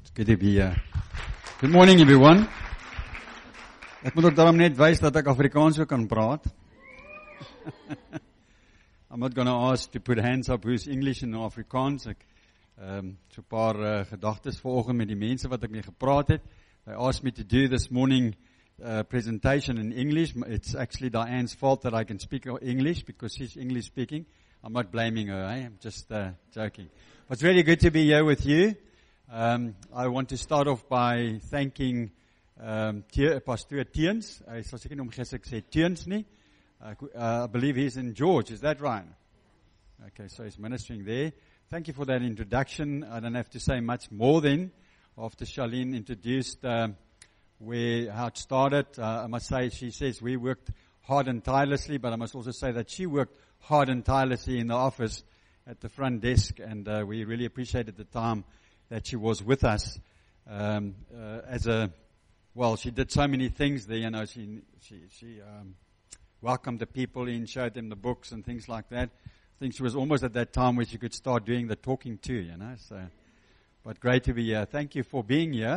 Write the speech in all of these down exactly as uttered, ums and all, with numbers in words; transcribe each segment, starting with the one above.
It's good to be here. Good morning everyone. Ek moet ook daarom net wys dat ek Afrikaans ook kan praat. I'm not going to ask to put hands up who's English and Afrikaans. Ek um, so 'n paar uh, gedagtes vanoggend met die mense wat ek mee gepraat het. They asked me to do this morning uh, presentation in English. It's actually Diane's fault that I can speak English because she's English speaking. I'm not blaming her, eh? I'm just uh, joking. But it's really good to be here with you. Um, I want to start off by thanking um, Pastor Teens. I sal seker nie omgees ek sê Teens nie. Uh, uh, I believe he's in George. Is that right? Okay, so he's ministering there. Thank you for that introduction. I don't have to say much more then. After Charlene introduced um, where how it started, uh, I must say she says we worked hard and tirelessly, but I must also say that she worked hard and tirelessly in the office at the front desk, and uh, we really appreciated the time that she was with us. Um, uh, as a well, she did so many things there. You know, she she she um, welcomed the people in, showed them the books and things like that. I think she was almost at that time where she could start doing the talking too. You know, so but great to be here. Thank you for being here,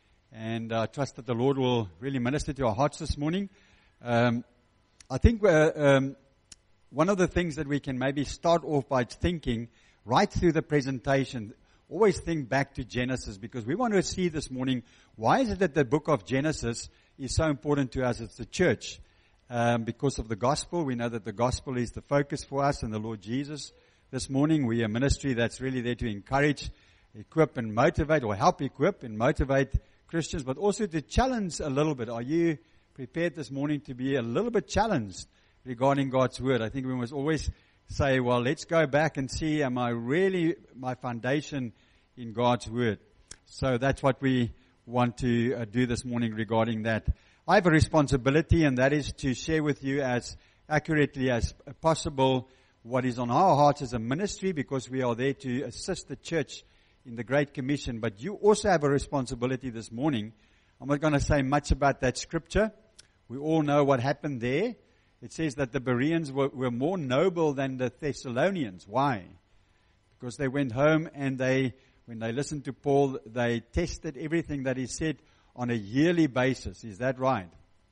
and I uh, trust that the Lord will really minister to our hearts this morning. Um, I think uh, um, one of the things that we can maybe start off by thinking right through the presentation, always think back to Genesis, because we want to see this morning, why is it that the book of Genesis is so important to us as the church? Um, because of the gospel. We know that the gospel is the focus for us and the Lord Jesus. This morning we are a ministry that's really there to encourage, equip and motivate, or help equip and motivate Christians, but also to challenge a little bit. Are you prepared this morning to be a little bit challenged regarding God's word? I think we must always say, well, let's go back and see, am I really my foundation in God's word? So that's what we want to uh, do this morning regarding that. I have a responsibility, and that is to share with you as accurately as possible what is on our hearts as a ministry, because we are there to assist the church in the Great Commission. But you also have a responsibility this morning. I'm not going to say much about that scripture. We all know what happened there. It says that the Bereans were, were more noble than the Thessalonians. Why? Because they went home and they, when they listened to Paul, they tested everything that he said on a yearly basis. Is that right?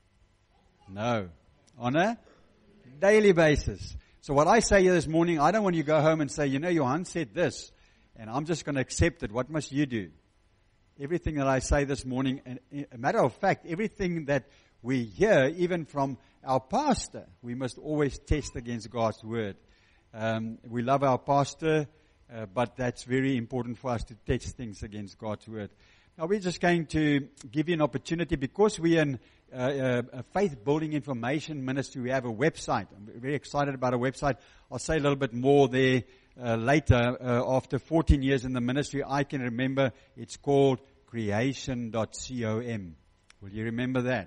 No. On a daily basis. So what I say here this morning, I don't want you to go home and say, you know, Johan said this, and I'm just going to accept it. What must you do? Everything that I say this morning, and a matter of fact, everything that we hear, even from our pastor, we must always test against God's word. Um, we love our pastor, uh, but that's very important for us to test things against God's word. Now we're just going to give you an opportunity, because we're in uh, a faith-building information ministry. We have a website. I'm very excited about a website. I'll say a little bit more there uh, later. Uh, after fourteen years in the ministry, I can remember it's called creation dot com. Will you remember that?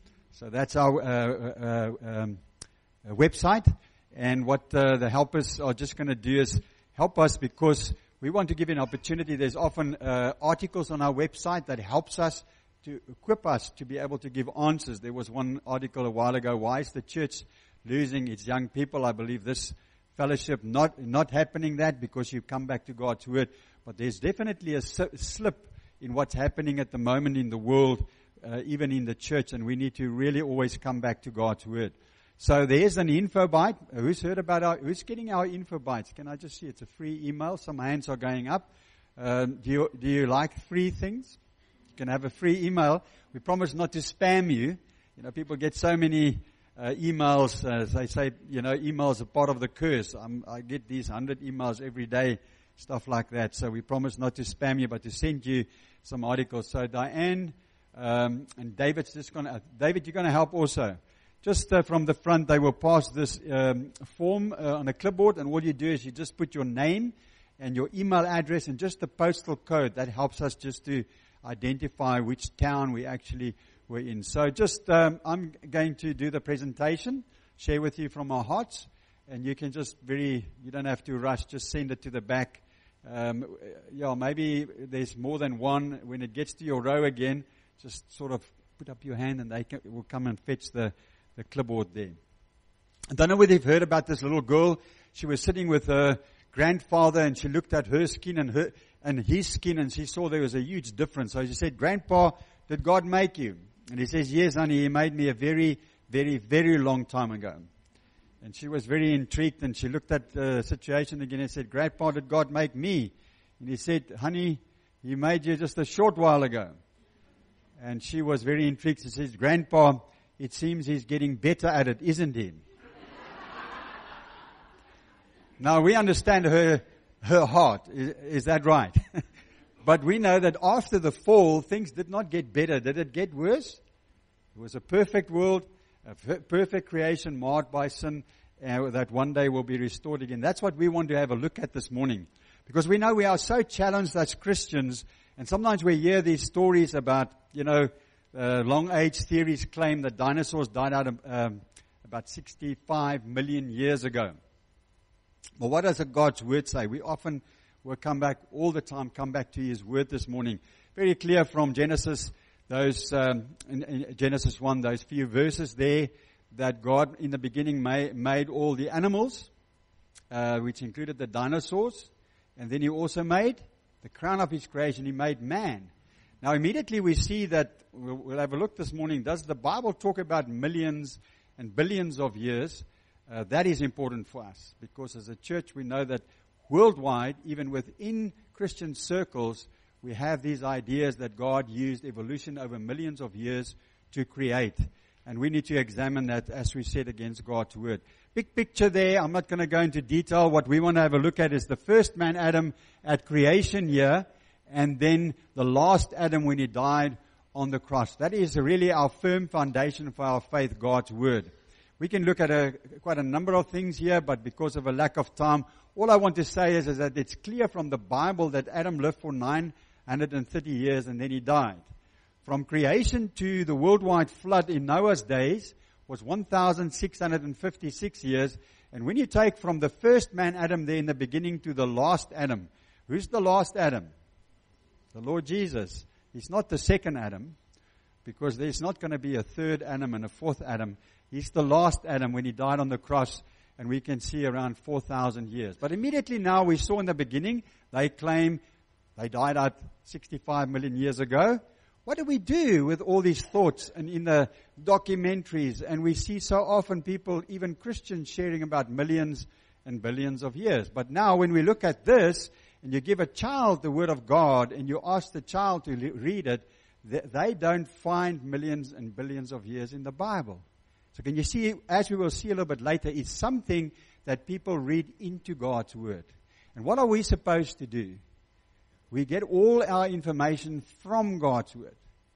So that's our uh, uh, um, uh, website. And what uh, the helpers are just going to do is help us, because we want to give you an opportunity. There's often uh, articles on our website that helps us to equip us to be able to give answers. There was one article a while ago, why is the church losing its young people? I believe this fellowship not not happening that, because you come back to God's word. But there's definitely a slip in what's happening at the moment in the world, uh, even in the church, and we need to really always come back to God's word. So there's an info bite. Who's heard about our, who's getting our info bites? Can I just see? It's a free email. Some hands are going up. Um, do you, do you like free things? You can have a free email. We promise not to spam you. You know, people get so many uh, emails. Uh, they say, you know, emails are part of the curse. I'm, I get these hundred emails every day, stuff like that. So we promise not to spam you, but to send you some articles. So Diane um, and David's just going to, David, you're going to help also. Just uh, from the front, they will pass this um, form uh, on a clipboard, and all you do is you just put your name and your email address and just the postal code. That helps us just to identify which town we actually were in. So just, um, I'm going to do the presentation, share with you from our hearts, and you can just very, you don't have to rush, just send it to the back. Um, yeah, maybe there's more than one. When it gets to your row again, just sort of put up your hand and they can, will come and fetch the the clipboard there. I don't know whether you've heard about this little girl. She was sitting with her grandfather and she looked at her skin and her, and his skin, and she saw there was a huge difference. So she said, Grandpa, did God make you? And he says, yes, honey, he made me a very, very, very long time ago. And she was very intrigued, and she looked at the situation again and said, Grandpa, did God make me? And he said, honey, he made you just a short while ago. And she was very intrigued. She says, Grandpa, it seems he's getting better at it, isn't he? Now, we understand her her heart. Is, is that right? But we know that after the fall, things did not get better. Did it get worse? It was a perfect world, a per- perfect creation marred by sin, uh, that one day will be restored again. That's what we want to have a look at this morning. Because we know we are so challenged as Christians, and sometimes we hear these stories about, you know, uh, long-age theories claim that dinosaurs died out of, um, about sixty-five million years ago. Well, what does God's word say? We often will come back, all the time, come back to His word this morning. Very clear from Genesis, those, um, in, in Genesis one, those few verses there, that God in the beginning made, made all the animals, uh, which included the dinosaurs, and then He also made the crown of His creation. He made man. Now immediately we see that, we'll, we'll have a look this morning, does the Bible talk about millions and billions of years? Uh, that is important for us, because as a church we know that worldwide, even within Christian circles, we have these ideas that God used evolution over millions of years to create. And we need to examine that, as we said, against God's word. Big picture there, I'm not going to go into detail. What we want to have a look at is the first man, Adam, at creation here, and then the last Adam when he died on the cross. That is really our firm foundation for our faith, God's word. We can look at a, quite a number of things here, but because of a lack of time, all I want to say is, is that it's clear from the Bible that Adam lived for nine hundred thirty years and then he died. From creation to the worldwide flood in Noah's days was one thousand six hundred fifty-six years. And when you take from the first man Adam there in the beginning to the last Adam, who's the last Adam? The Lord Jesus. He's not the second Adam, because there's not going to be a third Adam and a fourth Adam. He's the last Adam when he died on the cross, and we can see around four thousand years. But immediately now we saw in the beginning, they claim they died out sixty-five million years ago. What do we do with all these thoughts and in the documentaries? And we see so often people, even Christians, sharing about millions and billions of years. But now when we look at this, and you give a child the Word of God, and you ask the child to read it, they don't find millions and billions of years in the Bible. So can you see, as we will see a little bit later, it's something that people read into God's Word. And what are we supposed to do? We get all our information from God's Word,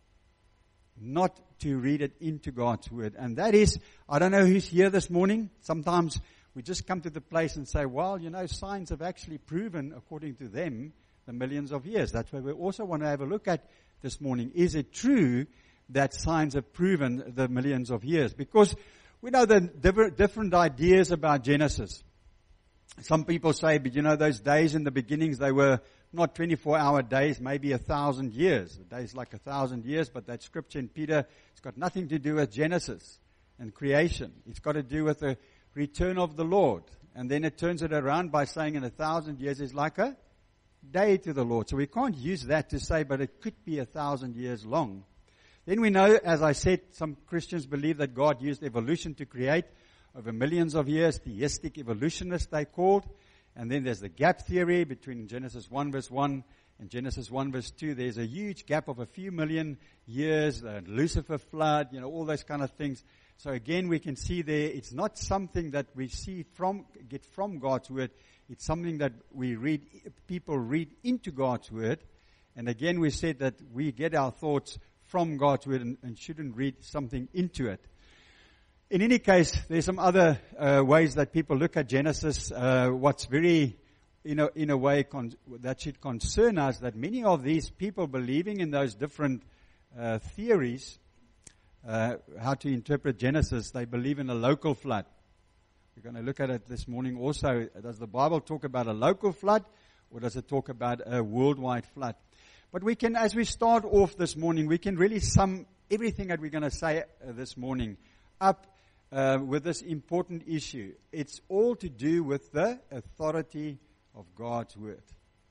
not to read it into God's Word. And that is, I don't know who's here this morning. Sometimes we just come to the place and say, well, you know, science have actually proven, according to them, the millions of years. That's why we also want to have a look at this morning. Is it true that science have proven the millions of years? Because we know the different ideas about Genesis. Some people say, but you know, those days in the beginnings, they were not twenty-four hour days, maybe a thousand years. A day's like a thousand years, but that scripture in Peter, it's got nothing to do with Genesis and creation. It's got to do with the return of the Lord. And then it turns it around by saying in a thousand years is like a day to the Lord. So we can't use that to say, but it could be a thousand years long. Then we know, as I said, some Christians believe that God used evolution to create over millions of years. Theistic evolutionists, they called. And then there's the gap theory between Genesis one verse one and Genesis one verse two. There's a huge gap of a few million years, the Lucifer flood, you know, all those kind of things. So again, we can see there, it's not something that we see from, get from God's Word. It's something that we read, people read into God's Word. And again, we said that we get our thoughts from God's Word and, and shouldn't read something into it. In any case, there's some other uh, ways that people look at Genesis. Uh, what's very, in a, in a way, con- that should concern us, that many of these people believing in those different uh, theories, uh, how to interpret Genesis, they believe in a local flood. We're going to look at it this morning also. Does the Bible talk about a local flood, or does it talk about a worldwide flood? But we can, as we start off this morning, we can really sum everything that we're going to say uh, this morning up Uh, with this important issue. It's all to do with the authority of God's Word.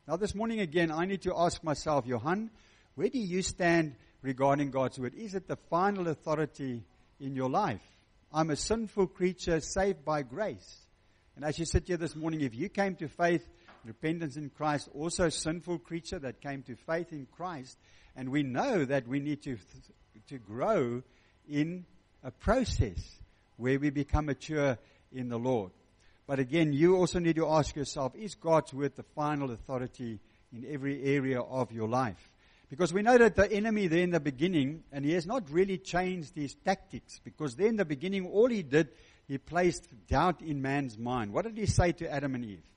Now this morning again, I need to ask myself, Johan, where do you stand regarding God's word? Is it the final authority in your life? I'm a sinful creature saved by grace. And as you sit here this morning, if you came to faith, repentance in Christ, also a sinful creature that came to faith in Christ, and we know that we need to to grow in a process where we become mature in the Lord. But again, you also need to ask yourself, is God's word the final authority in every area of your life? Because we know that the enemy there in the beginning, and he has not really changed his tactics, because there in the beginning, all he did, he placed doubt in man's mind. What did he say to Adam and Eve?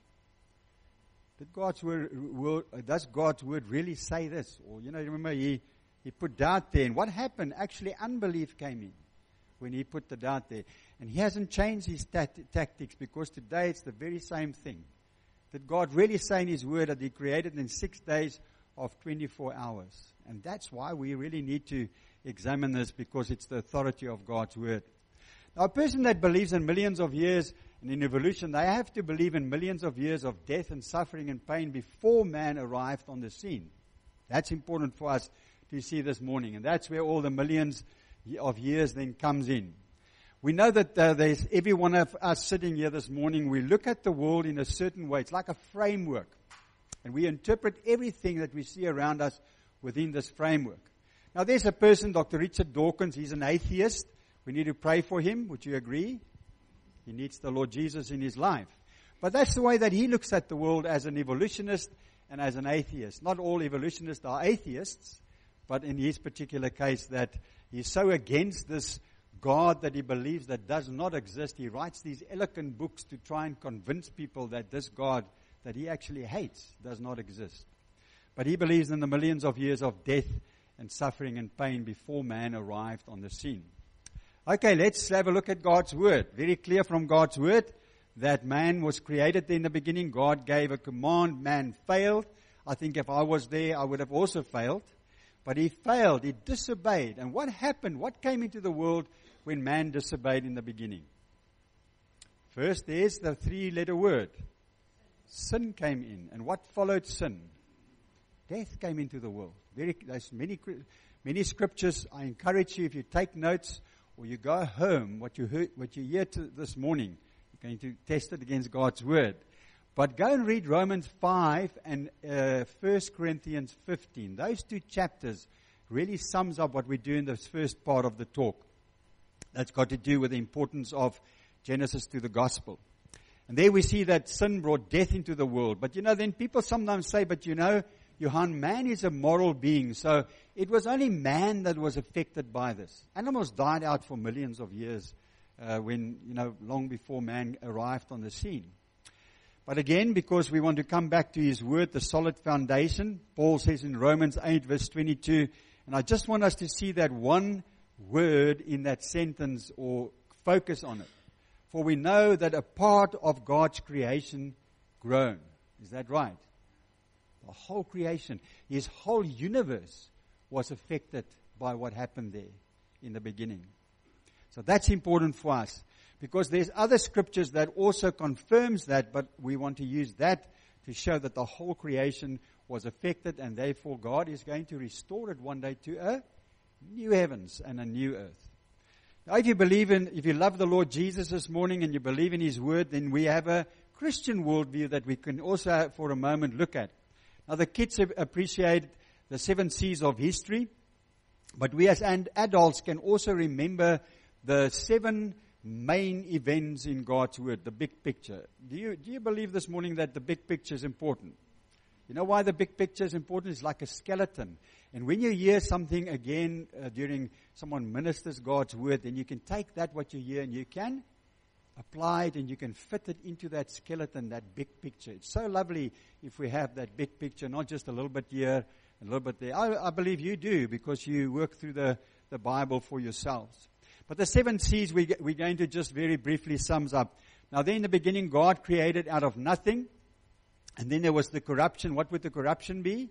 Did God's word, word, does God's word really say this? Or, you know, remember, he, he put doubt there. And what happened? Actually, unbelief came in when he put the doubt there. And he hasn't changed his tat- tactics, because today it's the very same thing. Did God really say in his word that he created in six days of twenty-four hours? And that's why we really need to examine this, because it's the authority of God's word. Now, a person that believes in millions of years and in evolution, they have to believe in millions of years of death and suffering and pain before man arrived on the scene. That's important for us to see this morning. And that's where all the millions of years then comes in. We know that uh, there's every one of us sitting here this morning, we look at the world in a certain way. It's like a framework. And we interpret everything that we see around us within this framework. Now, there's a person, Doctor Richard Dawkins, he's an atheist. We need to pray for him. Would you agree? He needs the Lord Jesus in his life. But that's the way that he looks at the world, as an evolutionist and as an atheist. Not all evolutionists are atheists, but in his particular case, that he's so against this God that he believes that does not exist. He writes these eloquent books to try and convince people that this God that he actually hates does not exist. But he believes in the millions of years of death and suffering and pain before man arrived on the scene. Okay, let's have a look at God's word. Very clear from God's word that man was created in the beginning. God gave a command. Man failed. I think if I was there, I would have also failed. But he failed. He disobeyed. And what happened? What came into the world when man disobeyed in the beginning? First, there's the three-letter word. Sin came in. And what followed sin? Death came into the world. Very, there's many, many scriptures. I encourage you, if you take notes or you go home, what you heard, what you hear to this morning, you're going to test it against God's word. But go and read Romans five and uh, First Corinthians fifteen. Those two chapters really sums up what we do in this first part of the talk. That's got to do with the importance of Genesis to the gospel. And there we see that sin brought death into the world. But you know, then people sometimes say, but you know, Johan, man is a moral being. So it was only man that was affected by this. Animals died out for millions of years uh, when, you know, long before man arrived on the scene. But again, because we want to come back to his word, the solid foundation, Paul says in Romans eight verse twenty-two, and I just want us to see that one word in that sentence, or focus on it. For we know that a part of God's creation groaned. Is that right? The whole creation, his whole universe was affected by what happened there in the beginning. So that's important for us, because there's other scriptures that also confirms that, but we want to use that to show that the whole creation was affected, and therefore God is going to restore it one day to a new heavens and a new earth. Now, if you believe in, if you love the Lord Jesus this morning and you believe in his word, then we have a Christian worldview that we can also for a moment look at. Now, the kids appreciate the seven C's of history, but we as adults can also remember the seven main events in God's word, the big picture. Do you, do you believe this morning that the big picture is important? You know why the big picture is important? It's like a skeleton. And when you hear something again uh, during someone ministers God's word, then you can take that what you hear and you can apply it and you can fit it into that skeleton, that big picture. It's so lovely if we have that big picture, not just a little bit here, a little bit there. I, I believe you do, because you work through the, the Bible for yourselves. But the seven C's we, we're going to just very briefly sums up. Now there in the beginning, God created out of nothing. And then there was the corruption. What would the corruption be?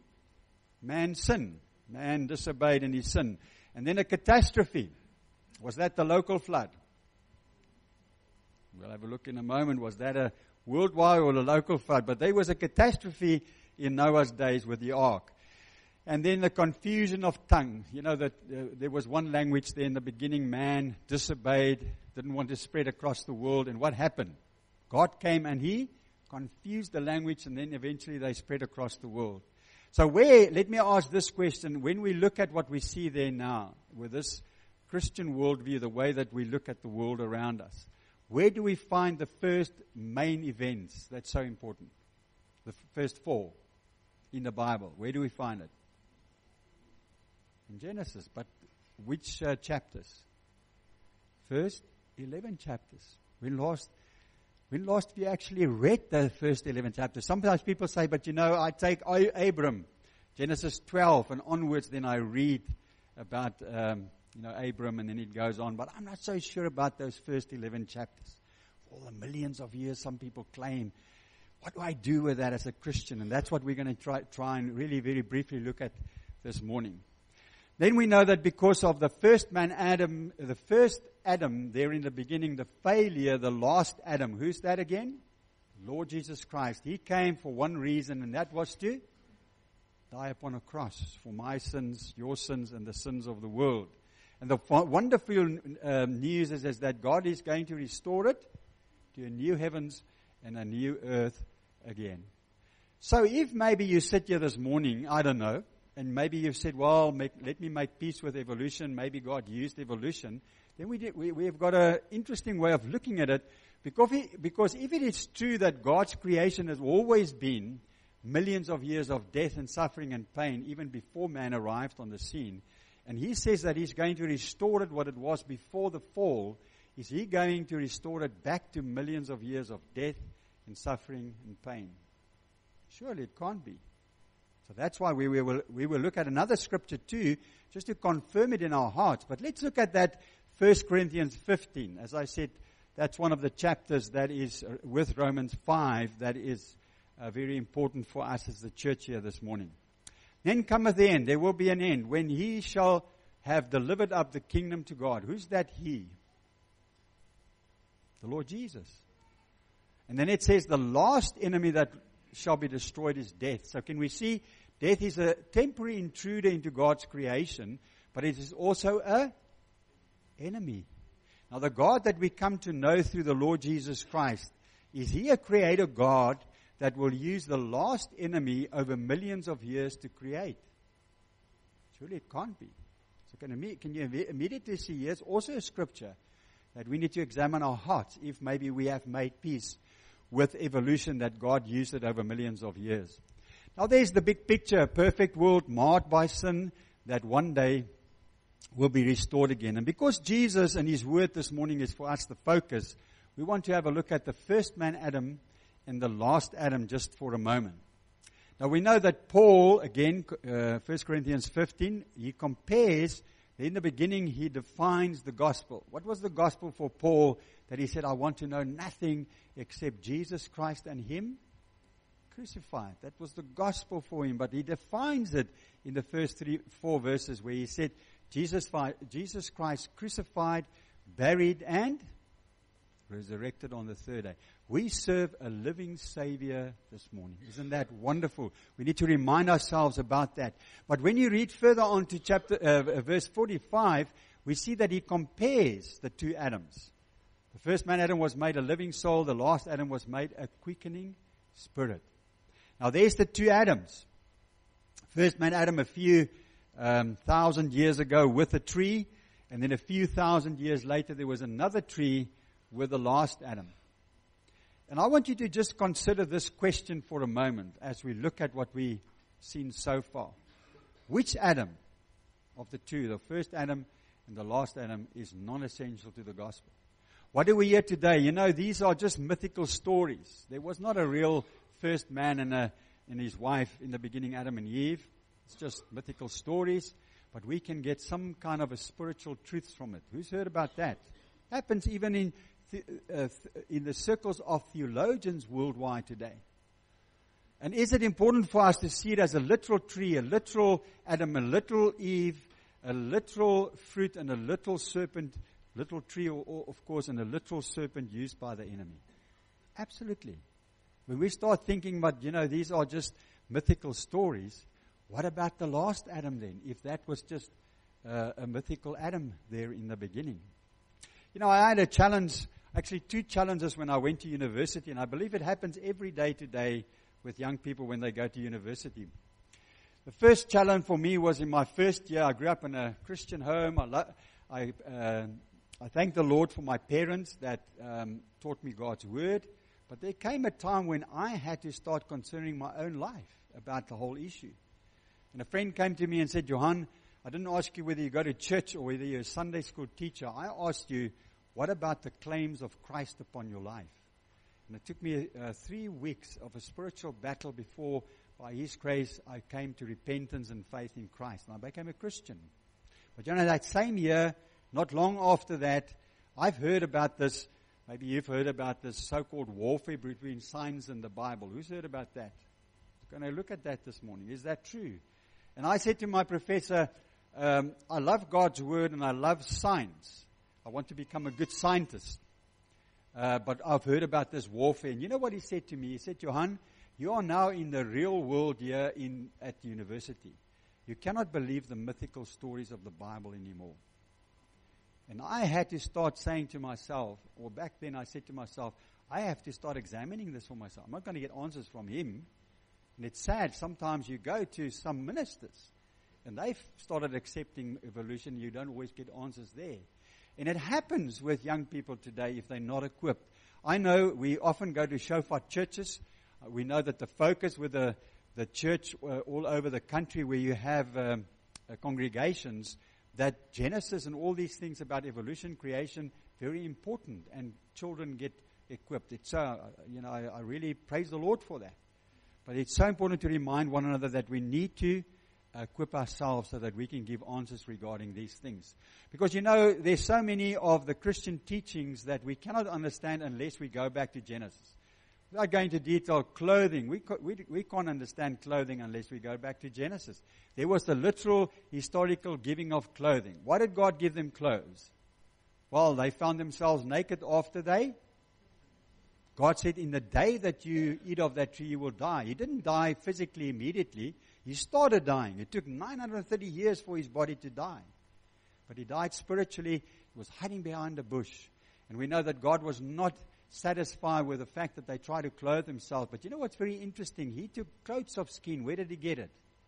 Man's sin. Man disobeyed in his sin. And then a catastrophe. Was that the local flood? We'll have a look in a moment. Was that a worldwide or a local flood? But there was a catastrophe in Noah's days with the ark. And then the confusion of tongue. You know that uh, there was one language there in the beginning. Man disobeyed, didn't want to spread across the world. And what happened? God came and He confused the language, and then eventually they spread across the world. So where, let me ask this question. When we look at what we see there now, with this Christian worldview, the way that we look at the world around us, where do we find the first main events that's so important? The f- first four in the Bible. Where do we find it? In Genesis. But which uh, chapters? First eleven chapters. When last, when last we actually read the first eleven chapters? Sometimes people say, but you know, I take Abram, Genesis twelve and onwards, then I read about, um, you know, Abram, and then it goes on. But I'm not so sure about those first eleven chapters. For all the millions of years, some people claim, what do I do with that as a Christian? And that's what we're going to try, try and really very briefly look at this morning. Then we know that because of the first man Adam, the first Adam there in the beginning, the failure, the last Adam. Who's that again? Lord Jesus Christ. He came for one reason, and that was to die upon a cross for my sins, your sins, and the sins of the world. And the wonderful um, news is, is that God is going to restore it to a new heavens and a new earth again. So if maybe you sit here this morning, I don't know, and maybe you've said, well, make, let me make peace with evolution. Maybe God used evolution. Then we did, we, we've got an interesting way of looking at it. Because, we, because if it is true that God's creation has always been millions of years of death and suffering and pain, even before man arrived on the scene, and He says that He's going to restore it what it was before the fall, is He going to restore it back to millions of years of death and suffering and pain? Surely it can't be. So that's why we will, we will look at another scripture too, just to confirm it in our hearts. But let's look at that First Corinthians fifteen. As I said, that's one of the chapters that is with Romans five that is uh, very important for us as the church here this morning. Then cometh the end. There will be an end when He shall have delivered up the kingdom to God. Who's that He? The Lord Jesus. And then it says the last enemy that shall be destroyed is death. So can we see death is a temporary intruder into God's creation, but it is also a enemy. Now the God that we come to know through the Lord Jesus Christ, is He a creator God that will use the last enemy over millions of years to create? Surely it can't be. So can, can you immediately see here's also a scripture that we need to examine our hearts if maybe we have made peace with evolution, that God used it over millions of years. Now there's the big picture, a perfect world marred by sin that one day will be restored again. And because Jesus and His word this morning is for us the focus, we want to have a look at the first man Adam and the last Adam just for a moment. Now we know that Paul, again, uh, First Corinthians fifteen, he compares, in the beginning he defines the gospel. What was the gospel for Paul? That he said, I want to know nothing except Jesus Christ and Him crucified. That was the gospel for him. But he defines it in the first three, four verses where he said, Jesus, Jesus Christ crucified, buried, and resurrected on the third day. We serve a living Savior this morning. Isn't that wonderful? We need to remind ourselves about that. But when you read further on to chapter uh, verse forty-five, we see that he compares the two Adams. The first man Adam was made a living soul. The last Adam was made a quickening spirit. Now there's the two Adams. First man Adam a few um, thousand years ago with a tree. And then a few thousand years later there was another tree with the last Adam. And I want you to just consider this question for a moment as we look at what we've seen so far. Which Adam of the two, the first Adam and the last Adam, is non-essential to the gospel? What do we hear today? You know, these are just mythical stories. There was not a real first man and, a, and his wife in the beginning, Adam and Eve. It's just mythical stories. But we can get some kind of a spiritual truths from it. Who's heard about that? Happens even in th- uh, th- in the circles of theologians worldwide today. And is it important for us to see it as a literal tree, a literal Adam, a literal Eve, a literal fruit, and a literal serpent? Little tree, or, or of course, and a literal serpent used by the enemy. Absolutely. When we start thinking about, you know, these are just mythical stories, what about the last Adam then, if that was just uh, a mythical Adam there in the beginning? You know, I had a challenge, actually two challenges when I went to university, and I believe it happens every day today with young people when they go to university. The first challenge for me was in my first year. I grew up in a Christian home. I, lo- I, uh, I thank the Lord for my parents that um, taught me God's word. But there came a time when I had to start concerning my own life about the whole issue. And a friend came to me and said, Johan, I didn't ask you whether you go to church or whether you're a Sunday school teacher. I asked you, what about the claims of Christ upon your life? And it took me uh, three weeks of a spiritual battle before, by His grace, I came to repentance and faith in Christ. And I became a Christian. But you know, that same year, not long after that, I've heard about this. Maybe you've heard about this so-called warfare between science and the Bible. Who's heard about that? We're going to look at that this morning. Is that true? And I said to my professor, um, I love God's word and I love science. I want to become a good scientist. Uh, but I've heard about this warfare. And you know what he said to me? He said, Johan, you are now in the real world here in, at the university. You cannot believe the mythical stories of the Bible anymore. And I had to start saying to myself, or back then I said to myself, I have to start examining this for myself. I'm not going to get answers from him. And it's sad, sometimes you go to some ministers, and they've started accepting evolution. You don't always get answers there. And it happens with young people today if they're not equipped. I know we often go to shofar churches. Uh, we know that the focus with the, the church uh, all over the country where you have um, uh, congregations, that Genesis and all these things about evolution, creation, very important, and children get equipped. It's so, uh, you know, I, I really praise the Lord for that. But it's so important to remind one another that we need to equip ourselves so that we can give answers regarding these things. Because, you know, there's so many of the Christian teachings that we cannot understand unless we go back to Genesis. Without going into detail, clothing. We, we, we can't understand clothing unless we go back to Genesis. There was the literal, historical giving of clothing. Why did God give them clothes? Well, they found themselves naked after they. God said, in the day that you eat of that tree, you will die. He didn't die physically immediately. He started dying. It took nine hundred thirty years for his body to die. But he died spiritually. He was hiding behind a bush. And we know that God was not satisfied with the fact that they tried to clothe themselves. But you know what's very interesting? He took coats of skin. Where did he get it?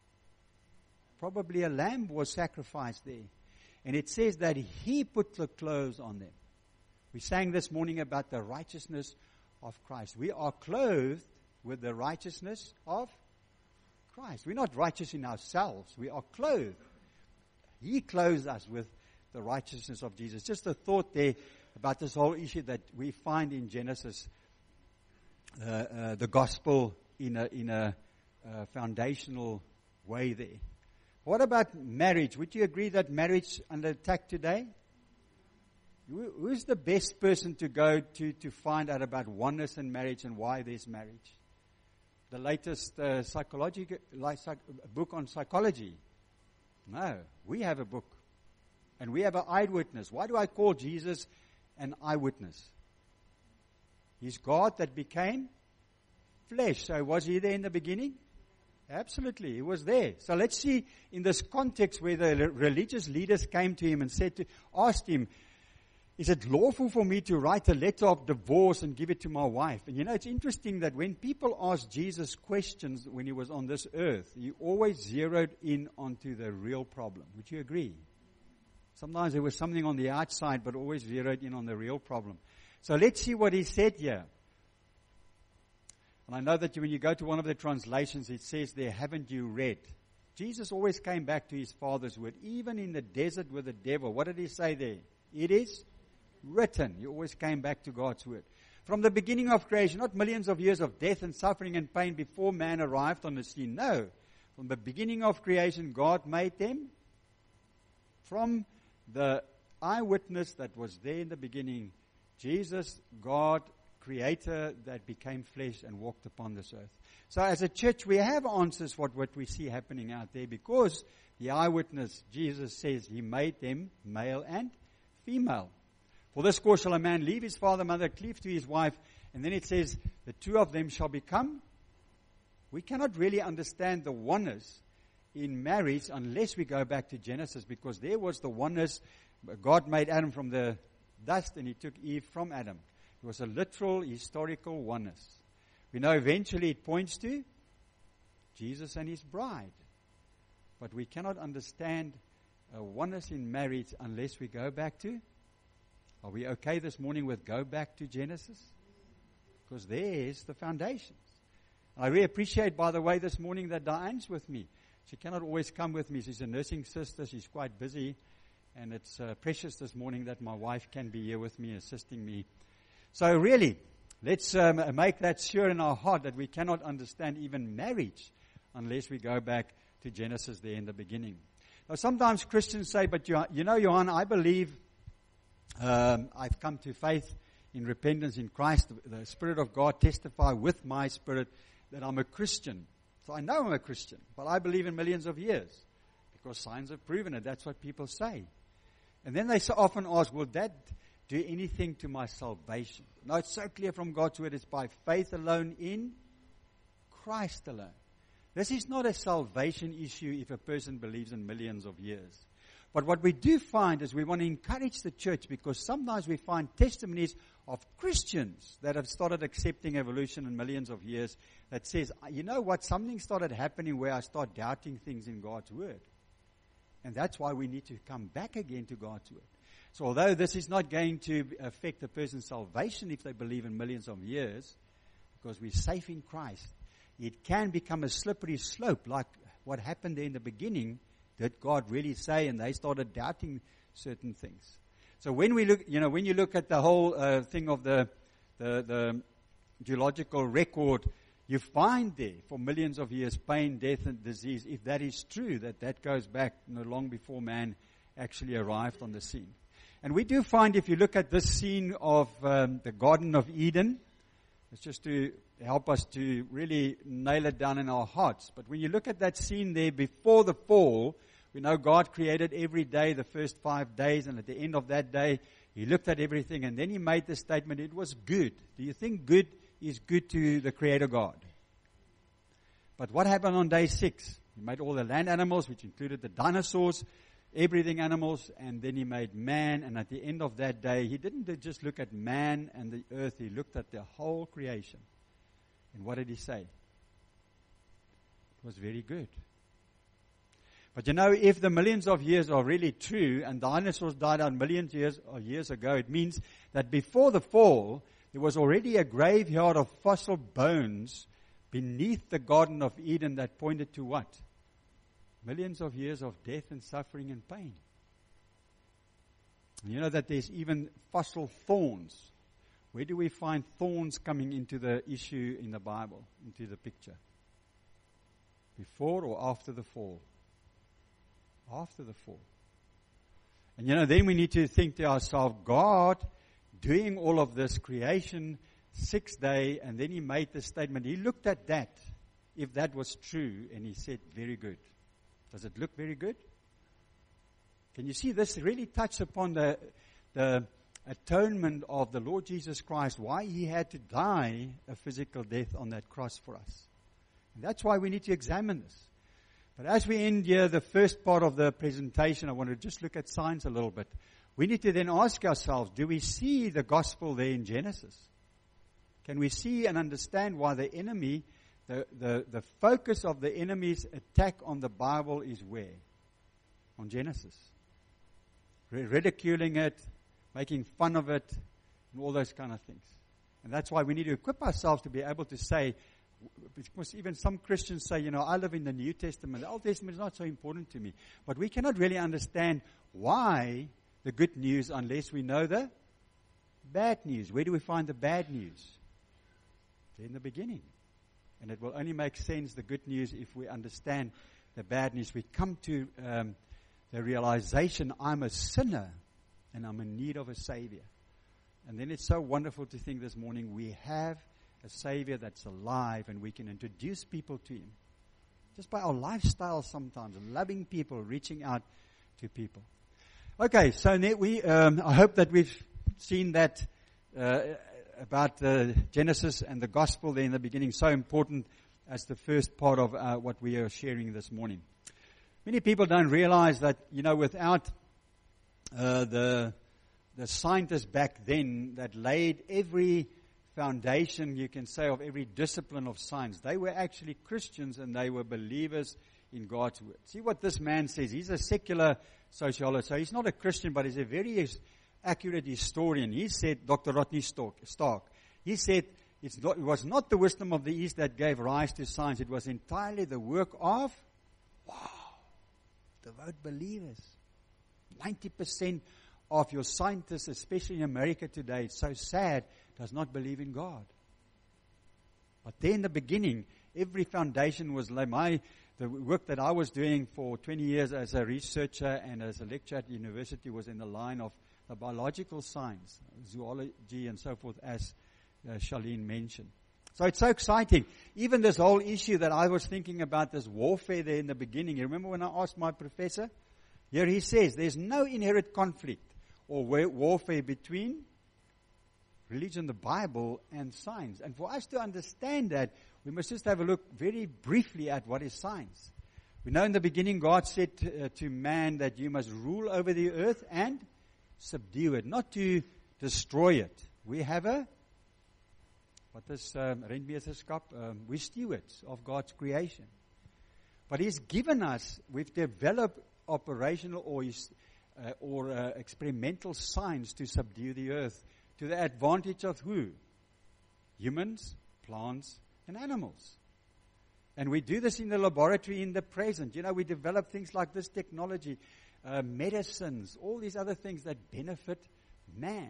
Probably a lamb was sacrificed there. And it says that he put the clothes on them. We sang this morning about the righteousness of Christ. We are clothed with the righteousness of Christ. We're not righteous in ourselves. We are clothed. He clothes us with the righteousness of Jesus. Just a thought there about this whole issue that we find in Genesis, uh, uh, the gospel in a, in a uh, foundational way there. What about marriage? Would you agree that marriage is under attack today? Who, who's the best person to go to to find out about oneness in marriage and why there's marriage? The latest uh, psychology like, psych, book on psychology? No, we have a book. And we have an eyewitness. Why do I call Jesus an eyewitness? He's God that became flesh. So was he there in the beginning? Absolutely, he was there. So let's see in this context where the religious leaders came to him and said to, asked him, is it lawful for me to write a letter of divorce and give it to my wife? And you know, it's interesting that when people ask Jesus questions when he was on this earth, he always zeroed in onto the real problem. Would you agree? Sometimes there was something on the outside, but always zeroed in on the real problem. So let's see what he said here. And I know that when you go to one of the translations, it says there, haven't you read? Jesus always came back to his Father's word. Even in the desert with the devil, what did he say there? It is written. He always came back to God's word. From the beginning of creation, not millions of years of death and suffering and pain before man arrived on the scene. No. From the beginning of creation, God made them. From the eyewitness that was there in the beginning, Jesus, God, Creator that became flesh and walked upon this earth. So as a church, we have answers for what we see happening out there because the eyewitness, Jesus says, he made them male and female. For this cause shall a man leave his father and mother, cleave to his wife, and then it says, the two of them shall become We cannot really understand the oneness in marriage unless we go back to Genesis, because there was the oneness. God made Adam from the dust and he took Eve from Adam. It was a literal, historical oneness. We know eventually it points to Jesus and his bride. But we cannot understand a oneness in marriage unless we go back to, are we okay this morning with go back to Genesis? Because there's the foundations. I really appreciate, by the way, this morning that Diane's with me. She cannot always come with me. She's a nursing sister. She's quite busy. And it's uh, precious this morning that my wife can be here with me, assisting me. So really, let's um, make that sure in our heart that we cannot understand even marriage unless we go back to Genesis there in the beginning. Now, sometimes Christians say, but you, you know, Johan, I believe um, I've come to faith in repentance in Christ. The, the Spirit of God testify with my spirit that I'm a Christian. So I know I'm a Christian, but I believe in millions of years because signs have proven it. That's what people say. And then they so often ask, will that do anything to my salvation? No, it's so clear from God's word. It's by faith alone in Christ alone. This is not a salvation issue if a person believes in millions of years. But what we do find is we want to encourage the church, because sometimes we find testimonies of Christians that have started accepting evolution in millions of years that says, you know what, something started happening where I start doubting things in God's word. And that's why we need to come back again to God's word. So although this is not going to affect a person's salvation if they believe in millions of years, because we're safe in Christ, it can become a slippery slope like what happened there in the beginning. Did God really say? And they started doubting certain things. So when we look, you know, when you look at the whole uh, thing of the, the the geological record, you find there for millions of years pain, death, and disease. If that is true, that that goes back you know, long before man actually arrived on the scene. And we do find, if you look at this scene of um, the Garden of Eden, it's just to help us to really nail it down in our hearts. But when you look at that scene there before the fall, we know God created every day, the first five days, and at the end of that day, He looked at everything, and then He made the statement, it was good. Do you think good is good to the Creator God? But what happened on day six? He made all the land animals, which included the dinosaurs, everything animals, and then He made man, and at the end of that day, He didn't just look at man and the earth, He looked at the whole creation. And what did He say? It was very good. But you know, if the millions of years are really true, and dinosaurs died out millions of years, or years ago, it means that before the fall, there was already a graveyard of fossil bones beneath the Garden of Eden that pointed to what? Millions of years of death and suffering and pain. And you know that there's even fossil thorns. Where do we find thorns coming into the issue in the Bible, into the picture? Before or after the fall? After the fall. And you know, then we need to think to ourselves, God doing all of this creation, sixth day, and then He made the statement. He looked at that, if that was true, and He said, very good. Does it look very good? Can you see this really touched upon the, the atonement of the Lord Jesus Christ, why He had to die a physical death on that cross for us. And that's why we need to examine this. But as we end here, the first part of the presentation, I want to just look at science a little bit. We need to then ask ourselves, do we see the gospel there in Genesis? Can we see and understand why the enemy, the, the, the focus of the enemy's attack on the Bible is where? On Genesis. Ridiculing it, making fun of it, and all those kind of things. And that's why we need to equip ourselves to be able to say, because even some Christians say, you know, I live in the New Testament. The Old Testament is not so important to me. But we cannot really understand why the good news unless we know the bad news. Where do we find the bad news? In the beginning. And it will only make sense, the good news, if we understand the bad news. We come to um, the realization, I'm a sinner and I'm in need of a Savior. And then it's so wonderful to think this morning we have a Savior that's alive and we can introduce people to Him. Just by our lifestyle sometimes, loving people, reaching out to people. Okay, so we, um, I hope that we've seen that uh, about uh, Genesis and the gospel there in the beginning, so important as the first part of uh, what we are sharing this morning. Many people don't realize that, you know, without uh, the the scientists back then that laid every foundation, you can say, of every discipline of science, they were actually Christians and they were believers in God's word. See what this man says. He's a secular sociologist, so he's not a Christian, but he's a very accurate historian. He said, Doctor Rodney Stark, he said, it's not, it was not the wisdom of the East that gave rise to science. It was entirely the work of, wow, devout believers. ninety percent of your scientists, especially in America today, it's so sad, does not believe in God. But there in the beginning, every foundation was laid. My, the work that I was doing for twenty years as a researcher and as a lecturer at university was in the line of the biological science, zoology and so forth, as uh, Charlene mentioned. So it's so exciting. Even this whole issue that I was thinking about, this warfare there in the beginning. You remember when I asked my professor? Here he says there's no inherent conflict or warfare between religion, the Bible, and science. And for us to understand that, we must just have a look very briefly at what is science. We know in the beginning God said to, uh, to man that you must rule over the earth and subdue it, not to destroy it. We have a, what is um, Rentmeesterskap? Um, we're stewards of God's creation. But He's given us, we've developed operational or, uh, or uh, experimental science to subdue the earth, to the advantage of who? Humans, plants, and animals. And we do this in the laboratory in the present. You know, we develop things like this technology, uh, medicines, all these other things that benefit man.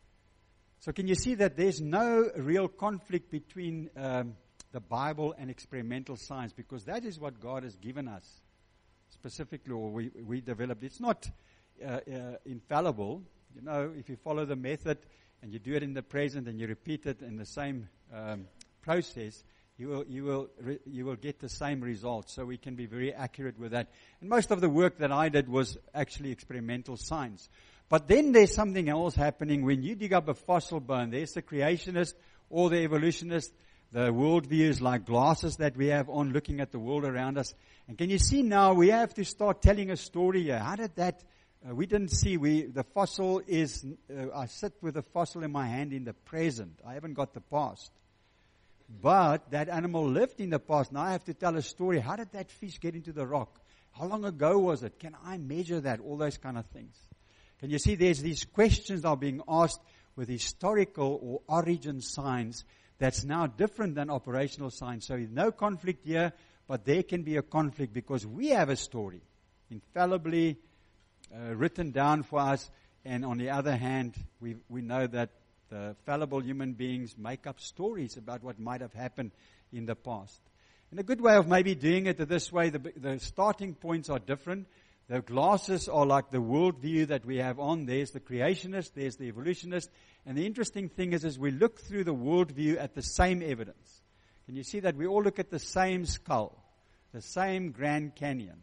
So can you see that there's no real conflict between um, the Bible and experimental science, because that is what God has given us specifically, or we, we developed. It's not uh, uh, infallible. You know, if you follow the method and you do it in the present and you repeat it in the same um, process, you will you will re, you will get the same results. So we can be very accurate with that. And most of the work that I did was actually experimental science. But then there's something else happening when you dig up a fossil bone. There's the creationist or the evolutionist, the worldviews like glasses that we have on, looking at the world around us. And can you see now we have to start telling a story here? How did that? Uh, we didn't see. We the fossil is. Uh, I sit with the fossil in my hand in the present. I haven't got the past. But that animal lived in the past. Now I have to tell a story. How did that fish get into the rock? How long ago was it? Can I measure that? All those kind of things. Can you see there's these questions that are being asked with historical or origin science that's now different than operational science. So no conflict here, but there can be a conflict because we have a story infallibly uh, written down for us. And on the other hand, we we know that the fallible human beings make up stories about what might have happened in the past. And a good way of maybe doing it this way, the, the starting points are different. The glasses are like the worldview that we have on. There's the creationist, there's the evolutionist. And the interesting thing is, as we look through the worldview at the same evidence, can you see that we all look at the same skull, the same Grand Canyon?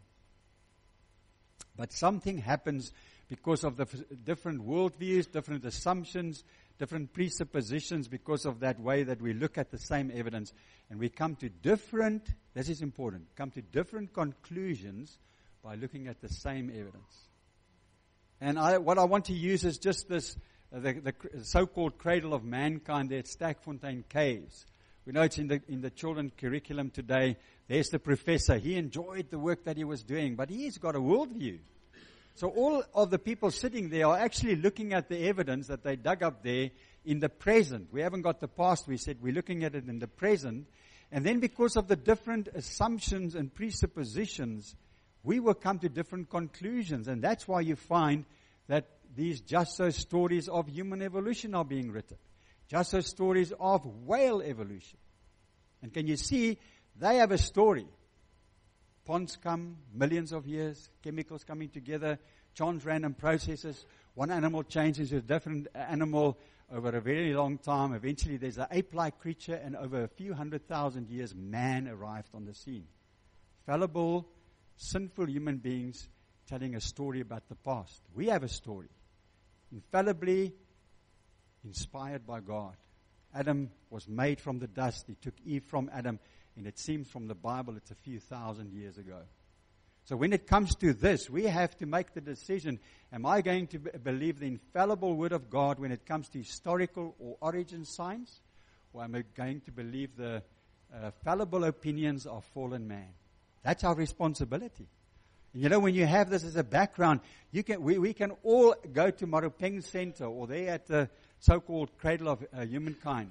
But something happens because of the f- different worldviews, different assumptions, different presuppositions, because of that way that we look at the same evidence. And we come to different, this is important, come to different conclusions by looking at the same evidence. And I, what I want to use is just this, uh, the, the so-called cradle of mankind there at Sterkfontein Caves. We know it's in the in the children's curriculum today. There's the professor. He enjoyed the work that he was doing, but he's got a worldview. So all of the people sitting there are actually looking at the evidence that they dug up there in the present. We haven't got the past. We said we're looking at it in the present. And then because of the different assumptions and presuppositions, we will come to different conclusions. And that's why you find that these just so stories of human evolution are being written. Just so stories of whale evolution. And can you see, they have a story. Ponds come, millions of years, chemicals coming together, chance random processes. One animal changes to a different animal over a very long time. Eventually there's an ape-like creature, and over a few hundred thousand years, man arrived on the scene. Fallible, sinful human beings telling a story about the past. We have a story, infallibly inspired by God. Adam was made from the dust. He took Eve from Adam, And it seems from the Bible it's a few thousand years ago. So when it comes to this, we have to make the decision, am I going to b- believe the infallible word of God when it comes to historical or origin science? Or am I going to believe the uh, fallible opinions of fallen man? That's our responsibility. And you know, when you have this as a background, you can we, we can all go to Maropeng Center or there at the so-called cradle of uh, humankind.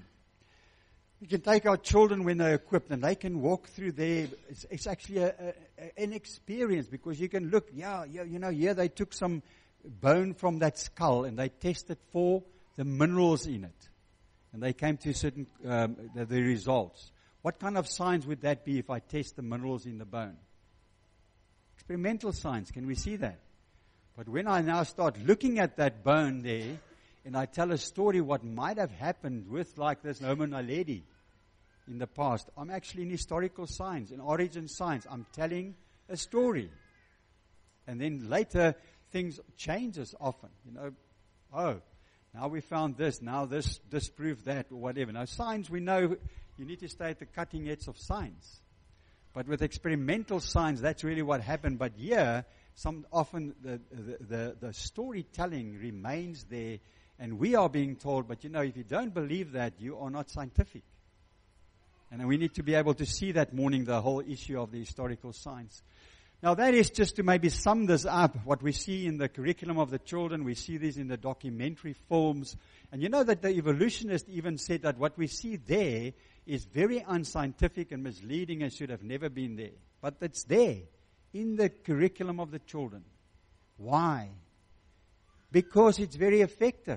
We can take our children when they're equipped and they can walk through there. It's, it's actually a, a, an experience because you can look, yeah, yeah, you know, yeah, they took some bone from that skull and they tested for the minerals in it. And they came to certain, um, the, the results. What kind of science would that be if I test the minerals in the bone? Experimental science, can we see that? But when I now start looking at that bone there, and I tell a story what might have happened with like this Noma Naledi in the past, I'm actually in historical science, in origin science. I'm telling a story. And then later, things changes often. You know, oh, now we found this, now this disproved that, or whatever. Now science, we know you need to stay at the cutting edge of science. But with experimental science, that's really what happened. But here, some often the, the, the, the storytelling remains there, and we are being told, but you know, if you don't believe that, you are not scientific. And we need to be able to see that morning the whole issue of the historical science. Now that is just to maybe sum this up, what we see in the curriculum of the children, we see this in the documentary films. And you know that the evolutionist even said that what we see there is very unscientific and misleading and should have never been there. But it's there in the curriculum of the children. Why? Because it's very effective.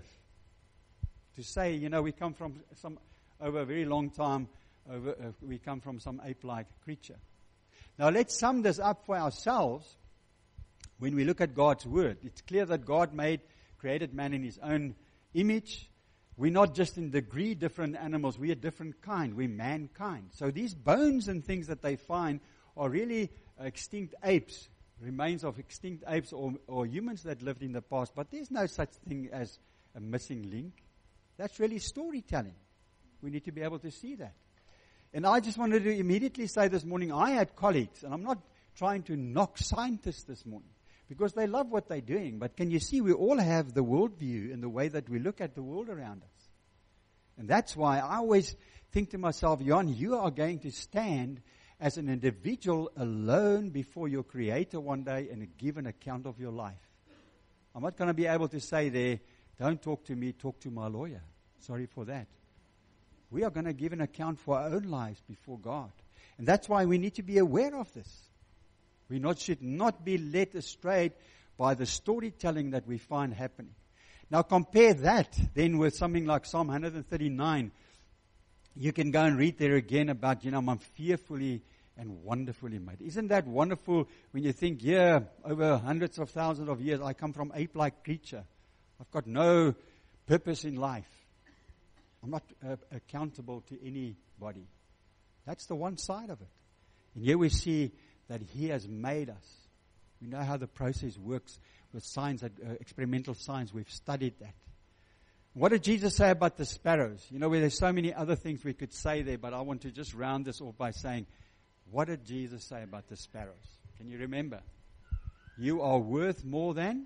To say, you know, we come from some, over a very long time, over, uh, we come from some ape-like creature. Now let's sum this up for ourselves. When we look at God's word, it's clear that God made, created man in his own image. We're not just in degree different animals, we're a different kind, we're mankind. So these bones and things that they find are really extinct apes, remains of extinct apes or, or humans that lived in the past. But there's no such thing as a missing link. That's really storytelling. We need to be able to see that. And I just wanted to immediately say this morning, I had colleagues, and I'm not trying to knock scientists this morning, because they love what they're doing. But can you see, we all have the worldview and the way that we look at the world around us. And that's why I always think to myself, Jan, you are going to stand as an individual alone before your Creator one day and give an account of your life. I'm not going to be able to say there, don't talk to me, talk to my lawyer. Sorry for that. We are going to give an account for our own lives before God. And that's why we need to be aware of this. We not, should not be led astray by the storytelling that we find happening. Now compare that then with something like Psalm one thirty-nine. You can go and read there again about, you know, I'm fearfully and wonderfully made. Isn't that wonderful when you think, yeah, over hundreds of thousands of years, I come from ape-like creature. I've got no purpose in life. I'm not uh, accountable to anybody. That's the one side of it. And here we see that He has made us. We know how the process works with science, uh, experimental science. We've studied that. What did Jesus say about the sparrows? You know, where there's so many other things we could say there, but I want to just round this off by saying, what did Jesus say about the sparrows? Can you remember? You are worth more than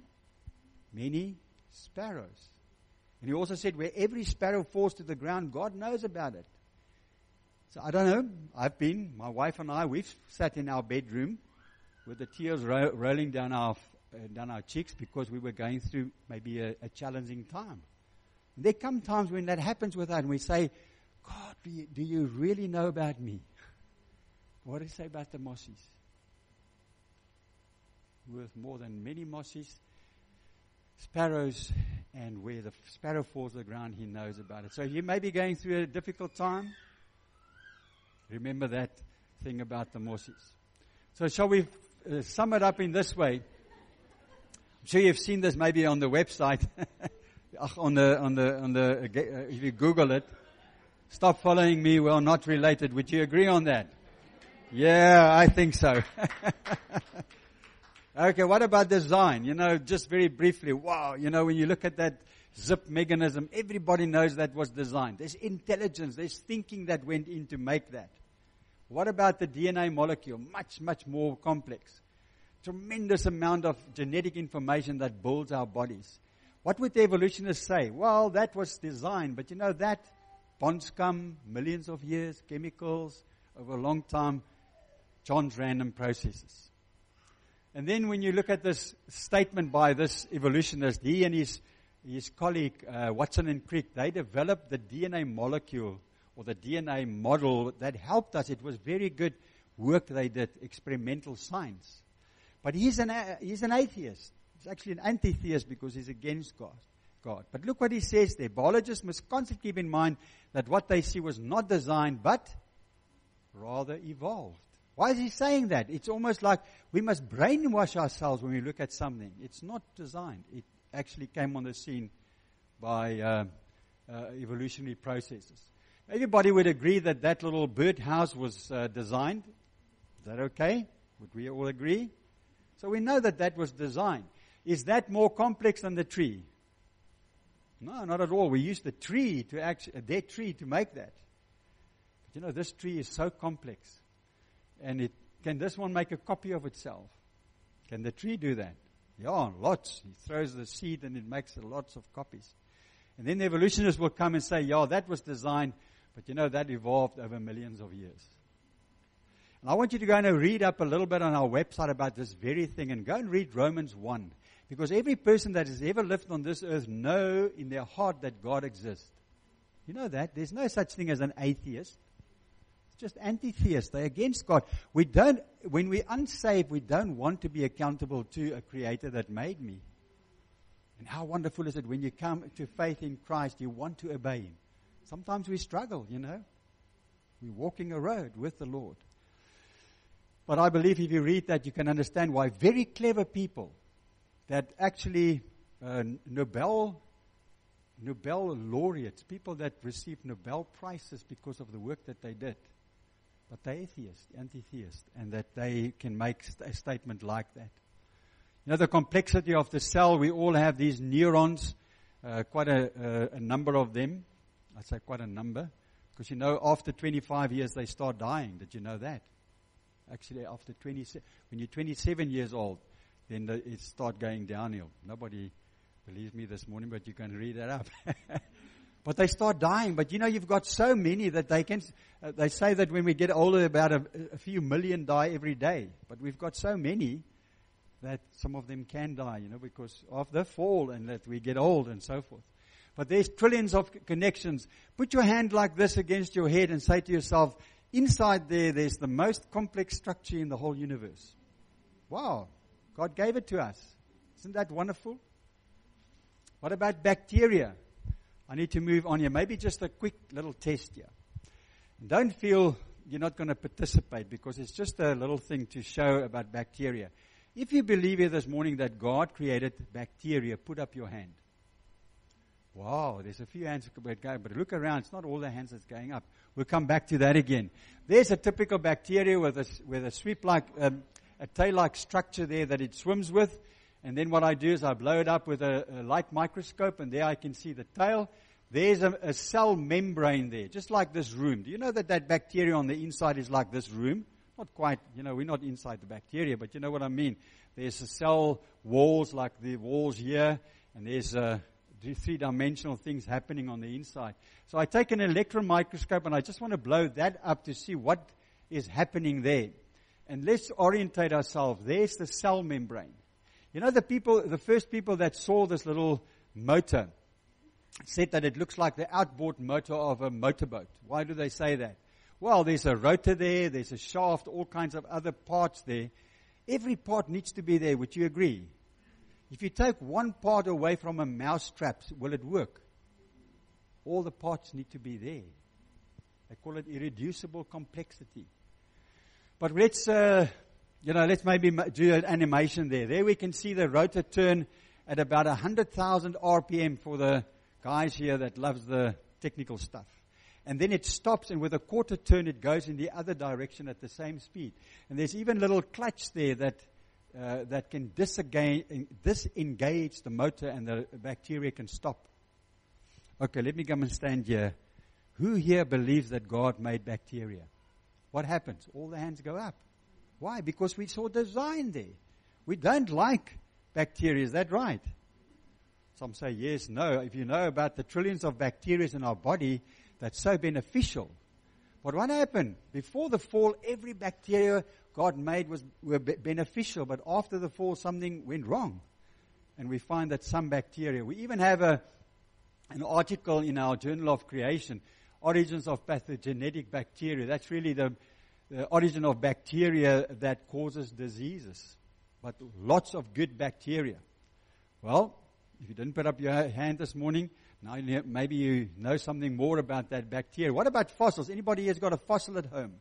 many sparrows. And He also said, where every sparrow falls to the ground, God knows about it. So I don't know. I've been, my wife and I, we've sat in our bedroom with the tears ro- rolling down our uh, down our cheeks because we were going through maybe a, a challenging time. And there come times when that happens with us, and we say, God, do you, do you really know about me? What do you say about the mossies? Worth more than many mossies, sparrows, and where the sparrow falls to the ground, He knows about it. So you may be going through a difficult time. Remember that thing about the mossies. So shall we uh, sum it up in this way? I'm sure you've seen this maybe on the website, on the on the on the. Uh, if you Google it, stop following me. We're not related. Would you agree on that? Yeah, I think so. Okay, what about design? You know, just very briefly, wow, you know, when you look at that zip mechanism, everybody knows that was designed. There's intelligence, there's thinking that went in to make that. What about the D N A molecule? Much, much more complex. Tremendous amount of genetic information that builds our bodies. What would the evolutionists say? Well, that was designed, but you know that bonds come millions of years, chemicals, over a long time, John's random processes. And then when you look at this statement by this evolutionist, he and his, his colleague, uh, Watson and Crick, they developed the D N A molecule or the D N A model that helped us. It was very good work they did, experimental science. But he's an, he's an atheist. He's actually an anti-theist because he's against God. God. But look what he says there. Biologists must constantly keep in mind that what they see was not designed, but rather evolved. Why is he saying that? It's almost like we must brainwash ourselves when we look at something. It's not designed. It actually came on the scene by uh, uh, evolutionary processes. Everybody would agree that that little birdhouse was uh, designed. Is that okay? Would we all agree? So we know that that was designed. Is that more complex than the tree? No, not at all. We used the tree to actually, a dead tree to make that. But you know, this tree is so complex. And it, can this one make a copy of itself? Can the tree do that? Yeah, lots. He throws the seed and it makes lots of copies. And then the evolutionists will come and say, yeah, that was designed, but you know, that evolved over millions of years. And I want you to go and read up a little bit on our website about this very thing and go and read Romans one. Because every person that has ever lived on this earth know in their heart that God exists. You know that? There's no such thing as an atheist. It's just anti-theist. They're against God. We don't, when we're unsaved, we don't want to be accountable to a creator that made me. And how wonderful is it when you come to faith in Christ, you want to obey Him. Sometimes we struggle, you know. We're walking a road with the Lord. But I believe if you read that, you can understand why very clever people that actually uh, Nobel Nobel laureates, people that receive Nobel prizes because of the work that they did, but they're atheist, anti-theist, and that they can make st- a statement like that. You know, the complexity of the cell, we all have these neurons, uh, quite a, a, a number of them. I'd say quite a number, because you know, after twenty-five years they start dying. Did you know that? Actually, after twenty, when you're twenty-seven years old, then the, it start going downhill. Nobody believes me this morning, but you can read that up. But they start dying. But you know, you've got so many that they can. Uh, they say that when we get older, about a, a few million die every day. But we've got so many that some of them can die, you know, because of the fall and that we get old and so forth. But there's trillions of connections. Put your hand like this against your head and say to yourself, inside there, there's the most complex structure in the whole universe. Wow. God gave it to us. Isn't that wonderful? What about bacteria? I need to move on here. Maybe just a quick little test here. Don't feel you're not going to participate because it's just a little thing to show about bacteria. If you believe here this morning that God created bacteria, put up your hand. Wow, there's a few hands going, but look around. It's not all the hands that's going up. We'll come back to that again. There's a typical bacteria with a, with a sweep-like, um, a tail-like structure there that it swims with. And then what I do is I blow it up with a, a light microscope, and there I can see the tail. There's a, a cell membrane there, just like this room. Do you know that that bacteria on the inside is like this room? Not quite, you know, we're not inside the bacteria, but you know what I mean. There's a cell walls like the walls here, and there's a three-dimensional things happening on the inside. So I take an electron microscope and I just want to blow that up to see what is happening there. And let's orientate ourselves. There's the cell membrane. You know, the people, the first people that saw this little motor said that it looks like the outboard motor of a motorboat. Why do they say that? Well, there's a rotor there, there's a shaft, all kinds of other parts there. Every part needs to be there. Would you agree? If you take one part away from a mousetrap, will it work? All the parts need to be there. They call it irreducible complexity. But let's, uh, you know, let's maybe do an animation there. There we can see the rotor turn at about one hundred thousand R P M for the guys here that loves the technical stuff. And then it stops, and with a quarter turn, it goes in the other direction at the same speed. And there's even a little clutch there that Uh, that can disengage, disengage the motor and the bacteria can stop. Okay, let me come and stand here. Who here believes that God made bacteria? what happens? All the hands go up. Why? Because we saw design there. We don't like bacteria. Is that right? Some say yes, no. If you know about the trillions of bacteria in our body, that's so beneficial. But what happened? Before the fall, every bacteria God made was were be- beneficial. But after the fall, something went wrong. And we find that some bacteria, we even have a an article in our Journal of Creation, Origins of Pathogenetic Bacteria. That's really the, the origin of bacteria that causes diseases. But lots of good bacteria. Well, if you didn't put up your hand this morning, now you know, maybe you know something more about that bacteria. What about fossils? Anybody has got a fossil at home?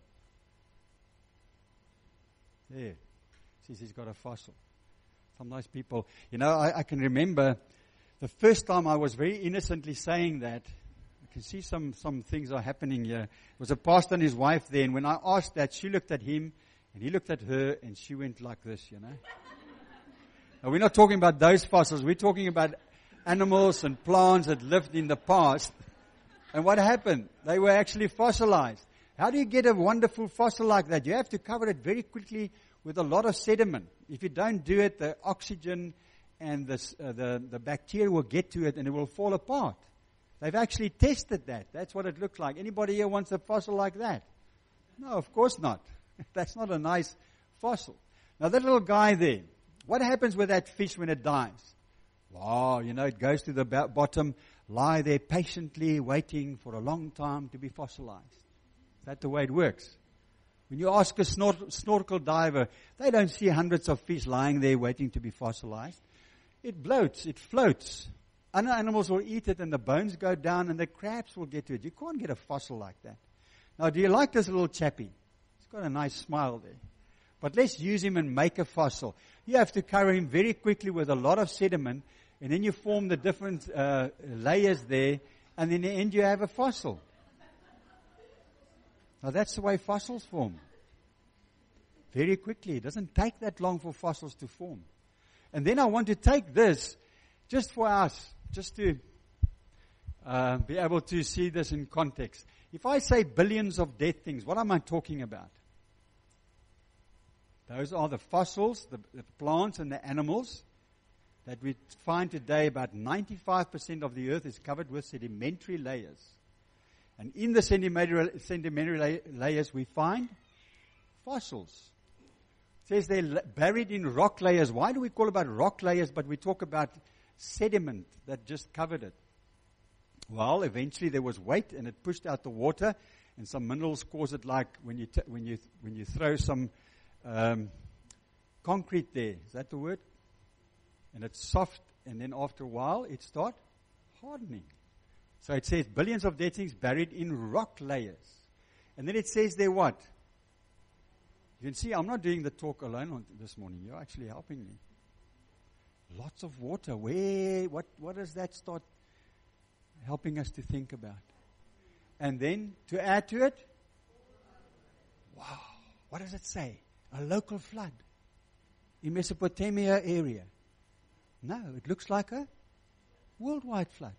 There. Says he's got a fossil. Some nice people. You know, I, I can remember the first time I was very innocently saying that. I can see some, some things are happening here. There was a pastor and his wife there, and when I asked that, she looked at him, and he looked at her, and she went like this, you know. Now, we're not talking about those fossils. We're talking about animals and plants that lived in the past. And what happened? They were actually fossilized. How do you get a wonderful fossil like that? You have to cover it very quickly with a lot of sediment. If you don't do it, the oxygen and the, uh, the, the bacteria will get to it and it will fall apart. They've actually tested that. That's what it looks like. Anybody here wants a fossil like that? No, of course not. That's not a nice fossil. Now that little guy there, what happens with that fish when it dies? Wow, you know, it goes to the bottom, lie there patiently waiting for a long time to be fossilized. Is that the way it works? When you ask a snor- snorkel diver, they don't see hundreds of fish lying there waiting to be fossilized. It bloats, it floats. Other animals will eat it and the bones go down and the crabs will get to it. You can't get a fossil like that. Now, do you like this little chappie? He's got a nice smile there. But let's use him and make a fossil. You have to cover him very quickly with a lot of sediment, and then you form the different uh, layers there, and in the end you have a fossil. Now that's the way fossils form. Very quickly. It doesn't take that long for fossils to form. And then I want to take this just for us, just to uh, be able to see this in context. If I say billions of dead things, what am I talking about? Those are the fossils, the, the plants and the animals that we find today. About ninety-five percent of the earth is covered with sedimentary layers. And in the sedimentary, sedimentary layers we find fossils. It says they're buried in rock layers. Why do we call about rock layers, but we talk about sediment that just covered it? Well, eventually there was weight and it pushed out the water, and some minerals cause it, like when you t- when you when you throw some um, concrete there. Is that the word? And it's soft, and then after a while it starts hardening. So it says billions of dead things buried in rock layers. And then it says there what? You can see I'm not doing the talk alone on this morning. You're actually helping me. Lots of water. Where? What? What does that start helping us to think about? And then to add to it, wow, what does it say? A local flood in Mesopotamia area. No, it looks like a worldwide flood.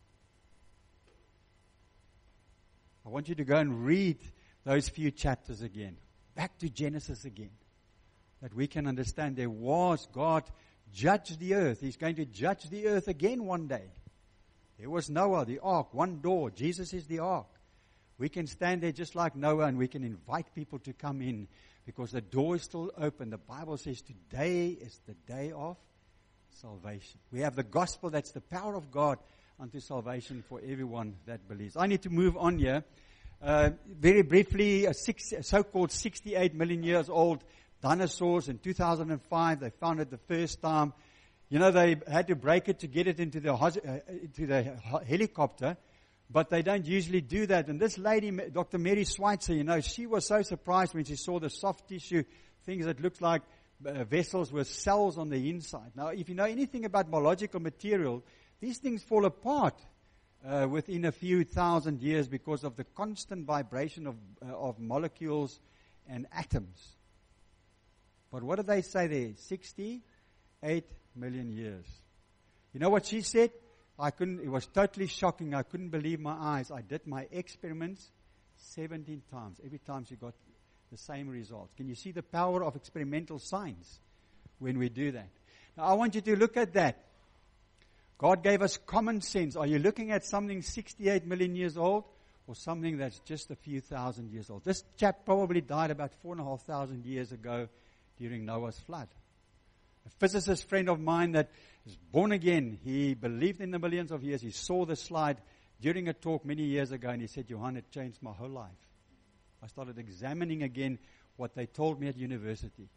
I want you to go and read those few chapters again. Back to Genesis again. That we can understand there was God judged the earth. He's going to judge the earth again one day. There was Noah, the ark, one door. Jesus is the ark. We can stand there just like Noah and we can invite people to come in because the door is still open. The Bible says today is the day of salvation. We have the gospel, that's the power of God unto salvation for everyone that believes. I need to move on here. Uh, very briefly, a, six, a so-called sixty-eight million years old dinosaurs in two thousand five, they found it the first time. You know, they had to break it to get it into the, uh, into the helicopter, but they don't usually do that. And this lady, Doctor Mary Schweitzer, you know, she was so surprised when she saw the soft tissue things that looked like uh, vessels with cells on the inside. Now, if you know anything about biological material, these things fall apart uh, within a few thousand years because of the constant vibration of, uh, of molecules and atoms. But what did they say there? sixty-eight million years. You know what she said? I couldn't, it was totally shocking. I couldn't believe my eyes. I did my experiments seventeen times. Every time she got the same results. Can you see the power of experimental science when we do that? Now, I want you to look at that. God gave us common sense. Are you looking at something sixty-eight million years old or something that's just a few thousand years old? This chap probably died about four and a half thousand years ago during Noah's flood. A physicist friend of mine that is born again, he believed in the millions of years. He saw the slide during a talk many years ago, and he said, Johan, it changed my whole life. I started examining again what they told me at university.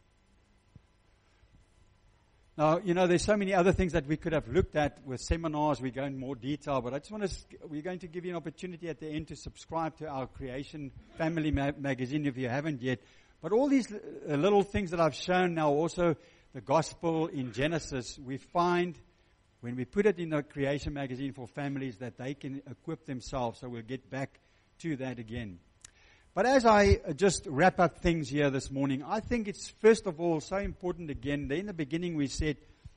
Now, you know, there's so many other things that we could have looked at with seminars. We go in more detail, but I just want to, we're going to give you an opportunity at the end to subscribe to our Creation Family ma- magazine if you haven't yet. But all these uh, little things that I've shown now, also the gospel in Genesis, we find when we put it in the Creation magazine for families that they can equip themselves. So we'll get back to that again. But as I just wrap up things here this morning, I think it's first of all so important again. In the beginning we said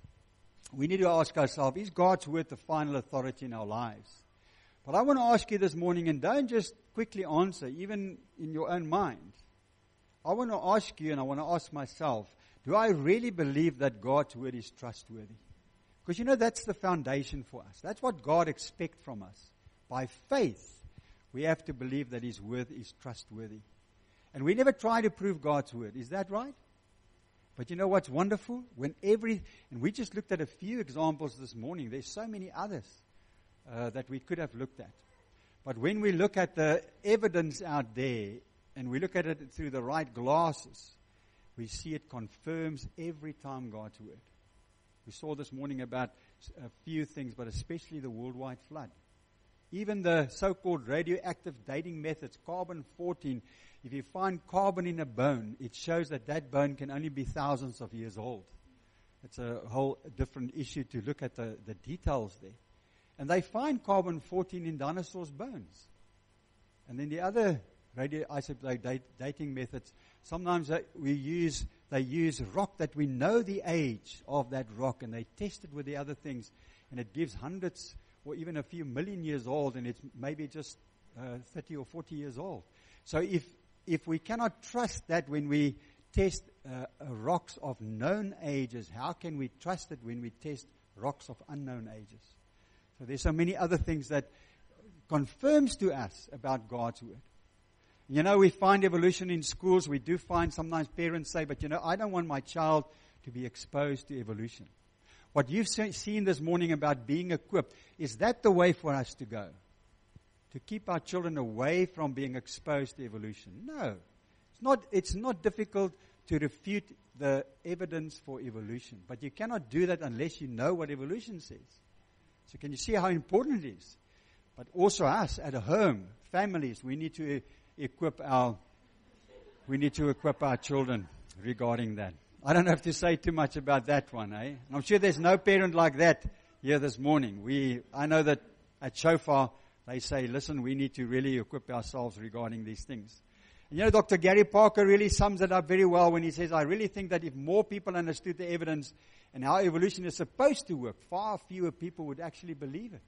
we need to ask ourselves, is God's word the final authority in our lives? But I want to ask you this morning, and don't just quickly answer, even in your own mind. I want to ask you, and I want to ask myself, do I really believe that God's word is trustworthy? Because you know that's the foundation for us. That's what God expects from us. By faith, we have to believe that His word is trustworthy. And we never try to prove God's word. Is that right? But you know what's wonderful? When every, and we just looked at a few examples this morning. There's so many others uh, that we could have looked at. But when we look at the evidence out there, and we look at it through the right glasses, we see it confirms every time God's word. We saw this morning about a few things, but especially the worldwide flood. Even the so-called radioactive dating methods, carbon fourteen, if you find carbon in a bone, it shows that that bone can only be thousands of years old. It's a whole different issue to look at the, the details there. And they find carbon fourteen in dinosaurs' bones. And then the other radioisotope dating methods, sometimes we use, they use rock that we know the age of that rock, and they test it with the other things, and it gives hundreds or even a few million years old, and it's maybe just uh, thirty or forty years old. So if if we cannot trust that when we test uh, uh, rocks of known ages, how can we trust it when we test rocks of unknown ages? So there's so many other things that confirms to us about God's word. You know, we find evolution in schools. We do find sometimes parents say, but you know, I don't want my child to be exposed to evolution. What you've seen this morning about being equipped, is that the way for us to go? To keep our children away from being exposed to evolution? No. It's not, it's not difficult to refute the evidence for evolution. But you cannot do that unless you know what evolution says. So can you see how important it is? But also us at home, families, we need to equip our, we need to equip our children regarding that. I don't have to say too much about that one, eh? And I'm sure there's no parent like that here this morning. We, I know that at Shofar, they say, listen, we need to really equip ourselves regarding these things. And you know, Doctor Gary Parker really sums it up very well when he says, I really think that if more people understood the evidence and how evolution is supposed to work, far fewer people would actually believe it.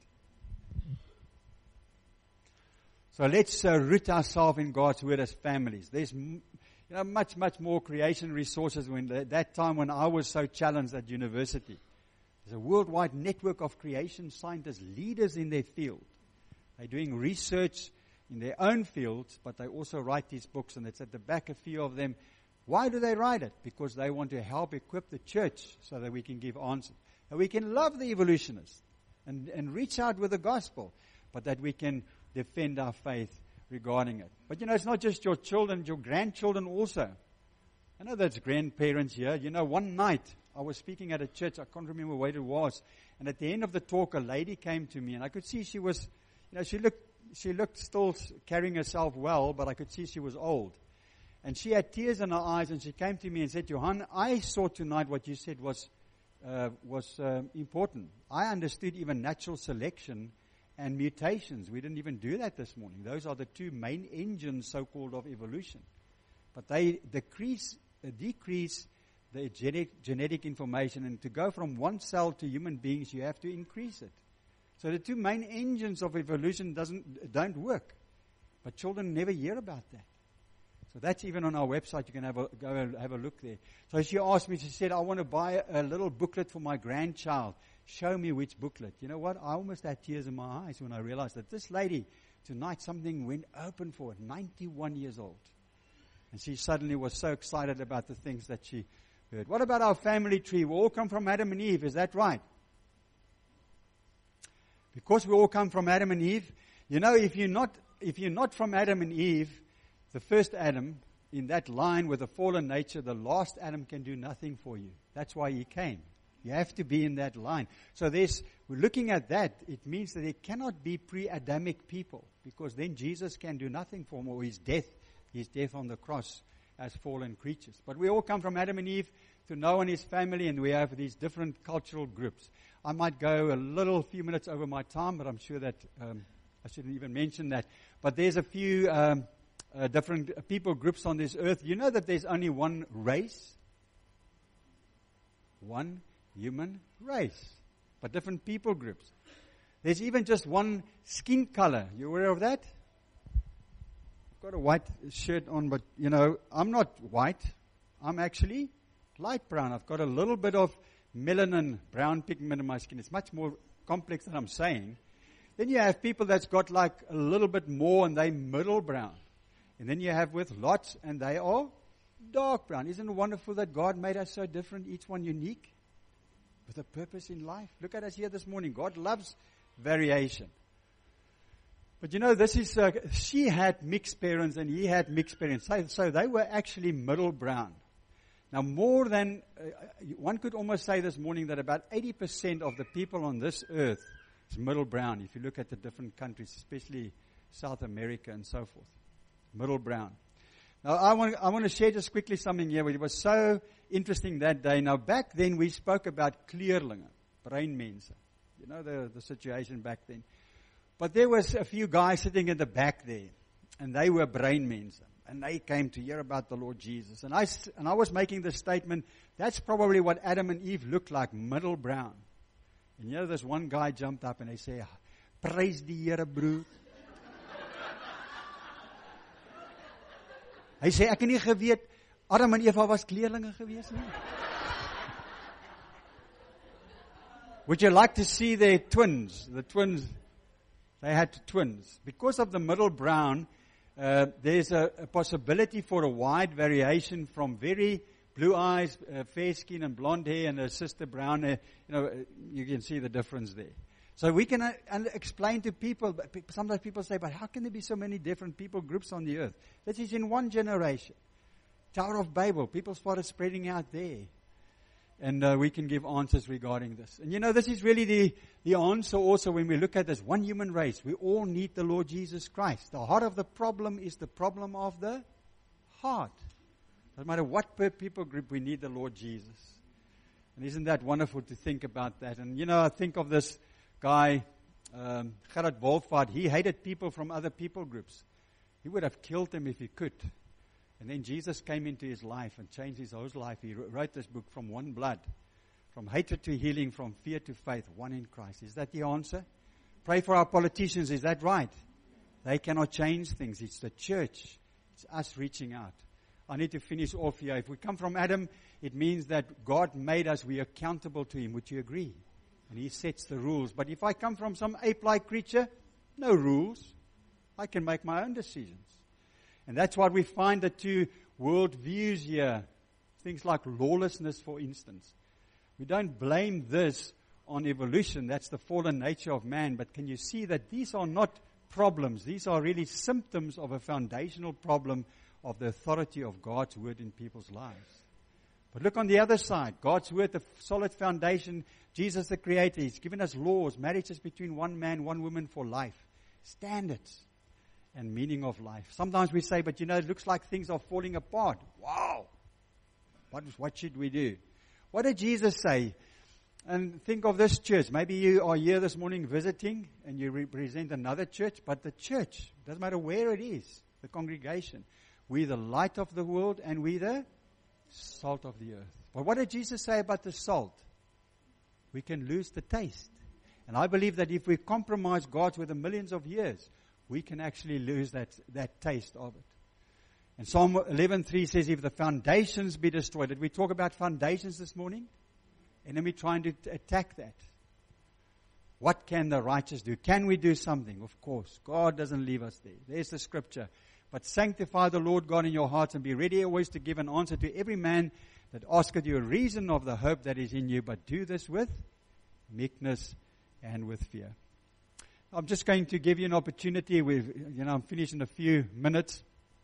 So let's uh, root ourselves in God's word as families. There's m- You know, much, much more creation resources when the, that time when I was so challenged at university. There's a worldwide network of creation scientists, leaders in their field. They're doing research in their own fields, but they also write these books, and it's at the back, a few of them. Why do they write it? Because they want to help equip the church so that we can give answers. And we can love the evolutionists and, and reach out with the gospel, but that we can defend our faith regarding it. But you know, it's not just your children, your grandchildren also. I know there's grandparents here. You know, one night I was speaking at a church, I can't remember where it was, and at the end of the talk a lady came to me, and I could see she was, you know, she looked she looked still carrying herself well, but I could see she was old. And she had tears in her eyes, and she came to me and said, Johan, I saw tonight what you said was uh, was uh, important. I understood even natural selection and mutations. We didn't even do that this morning. Those are the two main engines, so-called, of evolution. But they decrease, uh, decrease the genetic, genetic information. And to go from one cell to human beings, you have to increase it. So the two main engines of evolution doesn't don't work. But children never hear about that. So that's even on our website. You can have a, go and have a look there. So she asked me, she said, I want to buy a, a little booklet for my grandchild. Show me which booklet. You know what? I almost had tears in my eyes when I realized that this lady, tonight something went open for her, ninety-one years old. And she suddenly was so excited about the things that she heard. What about our family tree? We all come from Adam and Eve. Is that right? Because we all come from Adam and Eve. You know, if you're not, if you're not from Adam and Eve, the first Adam, in that line with the fallen nature, the last Adam can do nothing for you. That's why he came. You have to be in that line. So there's, we're looking at that. It means that there cannot be pre-Adamic people, because then Jesus can do nothing for them, or his death, his death on the cross as fallen creatures. But we all come from Adam and Eve to Noah and his family, and we have these different cultural groups. I might go a little few minutes over my time, but I'm sure that um, I shouldn't even mention that. But there's a few um, uh, different people groups on this earth. You know that there's only one race? One human race. But different people groups. There's even just one skin color. You aware of that? I've got a white shirt on, but, you know, I'm not white. I'm actually light brown. I've got a little bit of melanin, brown pigment in my skin. It's much more complex than I'm saying. Then you have people that's got like a little bit more, and they middle brown. And then you have with lots, and they are dark brown. Isn't it wonderful that God made us so different, each one unique, with a purpose in life? Look at us here this morning. God loves variation. But you know, this is, uh, she had mixed parents and he had mixed parents. So, so they were actually middle brown. Now more than, uh, one could almost say this morning that about eighty percent of the people on this earth is middle brown. If you look at the different countries, especially South America and so forth. Middle brown. Now I want, I want to share just quickly something here. It was so interesting that day. Now back then we spoke about kleerlinge, breinmense. You know the, the situation back then. But there was a few guys sitting in the back there, and they were breinmense, and they came to hear about the Lord Jesus. And I, and I was making the statement, that's probably what Adam and Eve looked like, middle brown. And you know, this one guy jumped up and they said, praise die Here, broer. Hy sê, ek het nie geweet, Adam en Eva was kleerlinge gewees nie. Would you like to see their twins? The twins, they had twins. Because of the middle brown, uh, there's a, a possibility for a wide variation from very blue eyes, uh, fair skin and blonde hair, and a sister brown hair. You know, you can see the difference there. So we can uh, and explain to people, but sometimes people say, but how can there be so many different people groups on the earth? That is in one generation. Tower of Babel, people started spreading out there. And uh, we can give answers regarding this. And you know, this is really the, the answer also when we look at this one human race. We all need the Lord Jesus Christ. The heart of the problem is the problem of the heart. No matter what per people group, we need the Lord Jesus. And isn't that wonderful to think about that? And you know, I think of this guy, um, Gerard Wolfhard. He hated people from other people groups. He would have killed them if he could. And then Jesus came into his life and changed his whole life. He wrote this book, From One Blood, from hatred to healing, from fear to faith, one in Christ. Is that the answer? Pray for our politicians. Is that right? They cannot change things. It's the church. It's us reaching out. I need to finish off here. If we come from Adam, it means that God made us. We are accountable to him. Would you agree? And he sets the rules. But if I come from some ape-like creature, no rules. I can make my own decisions. And that's why we find the two world views here. Things like lawlessness, for instance. We don't blame this on evolution. That's the fallen nature of man. But can you see that these are not problems? These are really symptoms of a foundational problem of the authority of God's word in people's lives. But look on the other side. God's word, the solid foundation. Jesus the Creator. He's given us laws. Marriages between one man, one woman for life. Standards. And meaning of life. Sometimes we say, but you know, it looks like things are falling apart. Wow! What, what should we do? What did Jesus say? And think of this church. Maybe you are here this morning visiting and you represent another church, but the church, doesn't matter where it is, the congregation. We're the light of the world and we're the salt of the earth. But what did Jesus say about the salt? We can lose the taste. And I believe that if we compromise God's word a millions of years, we can actually lose that, that taste of it. And Psalm eleven three says, if the foundations be destroyed. Did we talk about foundations this morning? Enemy trying to t- attack that. What can the righteous do? Can we do something? Of course. God doesn't leave us there. There's the scripture. But sanctify the Lord God in your hearts and be ready always to give an answer to every man that asketh you a reason of the hope that is in you. But do this with meekness and with fear. I'm just going to give you an opportunity. With, you know, I'm finished in a few minutes.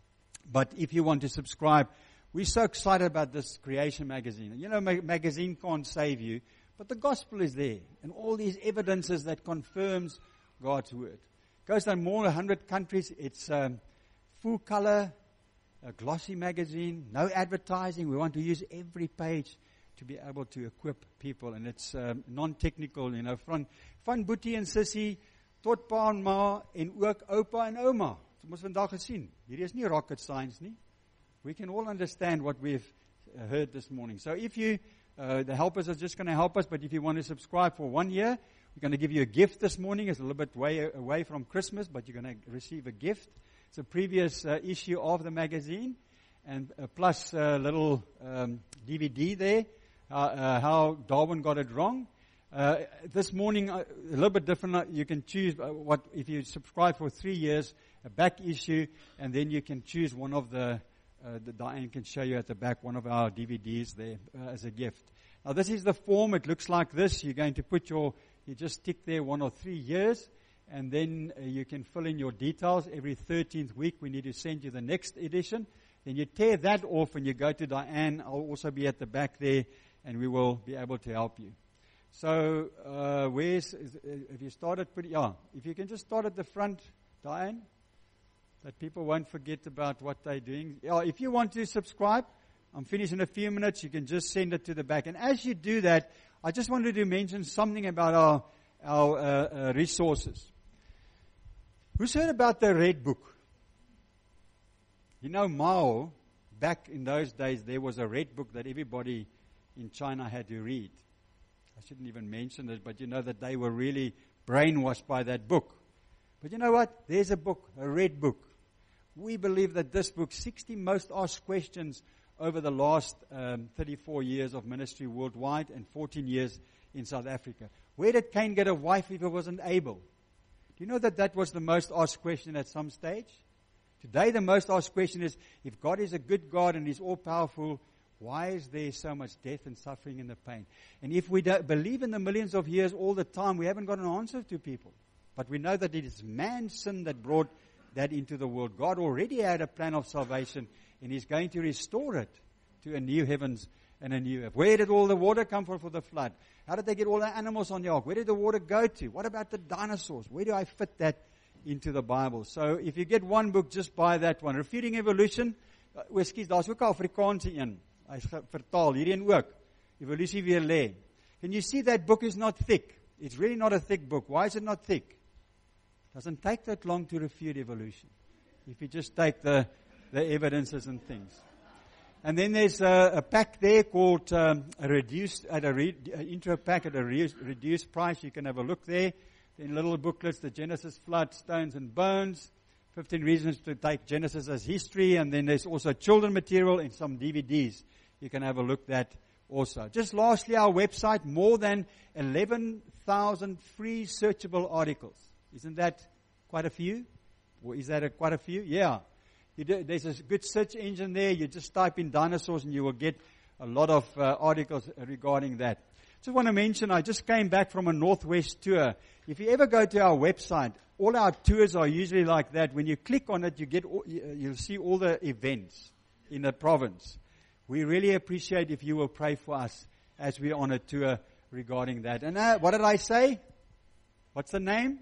But if you want to subscribe, we're so excited about this Creation magazine. You know, ma- magazine can't save you, but the gospel is there. And all these evidences that confirms God's word. It goes to more than one hundred countries. It's um, full color, a glossy magazine, no advertising. We want to use every page to be able to equip people. And it's um, non-technical, you know, van, van Boetie en Sissy, tot pa en ma, en ook opa en oma. Ons vandag gesien. Hierdie is nie rocket science nie. We can all understand what we've uh, heard this morning. So if you, uh, the helpers are just going to help us, but if you want to subscribe for one year, we're going to give you a gift this morning. It's a little bit way away from Christmas, but you're going to receive a gift. It's a previous uh, issue of the magazine, and uh, plus a little um, D V D there, uh, uh, how Darwin got it wrong. Uh, this morning, uh, a little bit different. Uh, you can choose uh, what, if you subscribe for three years, a back issue, and then you can choose one of the, uh, the Diane can show you at the back, one of our D V Ds there uh, as a gift. Now this is the form. It looks like this. You're going to put your, you just tick there one or three years, and then uh, you can fill in your details. Every thirteenth week we need to send you the next edition. Then you tear that off and you go to Diane. I'll also be at the back there, and we will be able to help you. So, uh, where's, is, uh, have you started pretty, yeah, if you can just start at the front, Diane, that people won't forget about what they're doing. Yeah, if you want to subscribe, I'm finished in a few minutes, you can just send it to the back. And as you do that, I just wanted to mention something about our, our uh, uh, resources. Who's heard about the Red Book? You know, Mao, back in those days, there was a Red Book that everybody in China had to read. I shouldn't even mention it, but you know that they were really brainwashed by that book. But you know what? There's a book, a red book. We believe that this book, sixty most asked questions over the last um, thirty-four years of ministry worldwide and fourteen years in South Africa. Where did Cain get a wife if he wasn't able? Do you know that that was the most asked question at some stage? Today the most asked question is, if God is a good God and He's all-powerful, why is there so much death and suffering and the pain? And if we don't believe in the millions of years all the time, we haven't got an answer to people. But we know that it is man's sin that brought that into the world. God already had a plan of salvation, and He's going to restore it to a new heavens and a new earth. Where did all the water come from for the flood? How did they get all the animals on the ark? Where did the water go to? What about the dinosaurs? Where do I fit that into the Bible? So if you get one book, just buy that one. Refuting Evolution. Uh, Excuse, daar's ook 'n Afrikaanse een. Hy's vertaal, hierheen ook. Evolusie weer lê. Can you see that book is not thick? It's really not a thick book. Why is it not thick? It doesn't take that long to refute evolution. If you just take the, the evidences and things. And then there's a, a pack there called um, a reduced, at a re, uh, intro pack at a re, reduced price. You can have a look there. Then little booklets, the Genesis, Flood, Stones and Bones. fifteen reasons to take Genesis as history. And then there's also children material and some D V Ds. You can have a look at that also. Just lastly, our website, more than eleven thousand free searchable articles. Isn't that quite a few? Or is that a, quite a few? Yeah. You do, there's a good search engine there. You just type in dinosaurs and you will get a lot of uh, articles regarding that. Just want to mention, I just came back from a Northwest tour. If you ever go to our website, all our tours are usually like that. When you click on it, you get all, you'll see all the events in the province. We really appreciate if you will pray for us as we're on a tour regarding that. And uh, what did I say? What's the name?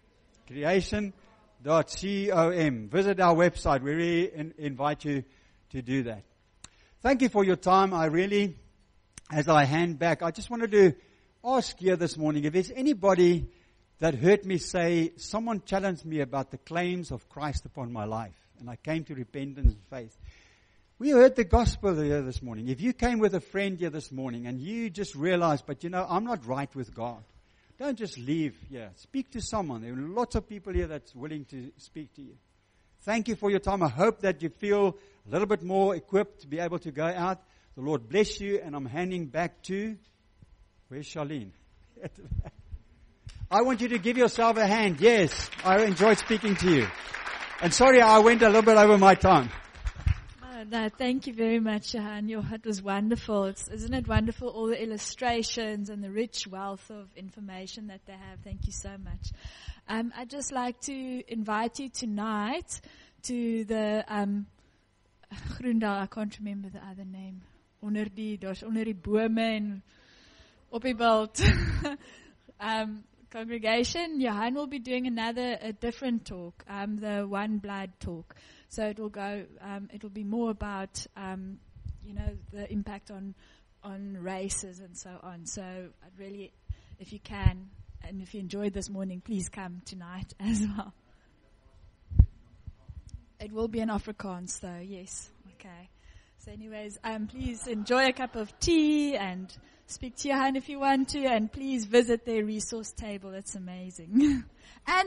creation dot com. Visit our website. We really in, invite you to do that. Thank you for your time. I really, as I hand back, I just wanted to ask you this morning if there's anybody that heard me say, someone challenged me about the claims of Christ upon my life, and I came to repentance and faith. We heard the gospel here this morning. If you came with a friend here this morning and you just realized, but you know, I'm not right with God, don't just leave here. Speak to someone. There are lots of people here that's willing to speak to you. Thank you for your time. I hope that you feel a little bit more equipped to be able to go out. The Lord bless you, and I'm handing back to, where's Charlene? I want you to give yourself a hand. Yes, I enjoyed speaking to you. And sorry, I went a little bit over my time. Oh, no, thank you very much, Johan. Your it was wonderful. It's, isn't it wonderful, all the illustrations and the rich wealth of information that they have. Thank you so much. Um, I'd just like to invite you tonight to the um, Groendal, I can't remember the other name. Onder die, daar's onder die bome en op die bult. um, congregation, Johan will be doing another, a different talk, um, the One Blood talk. So it will go, um, it will be more about, um, you know, the impact on, on races and so on. So I'd really, if you can, and if you enjoyed this morning, please come tonight as well. It will be in Afrikaans though, yes. Okay. So anyways, um, please enjoy a cup of tea and speak to Johan if you want to, and please visit their resource table. It's amazing. And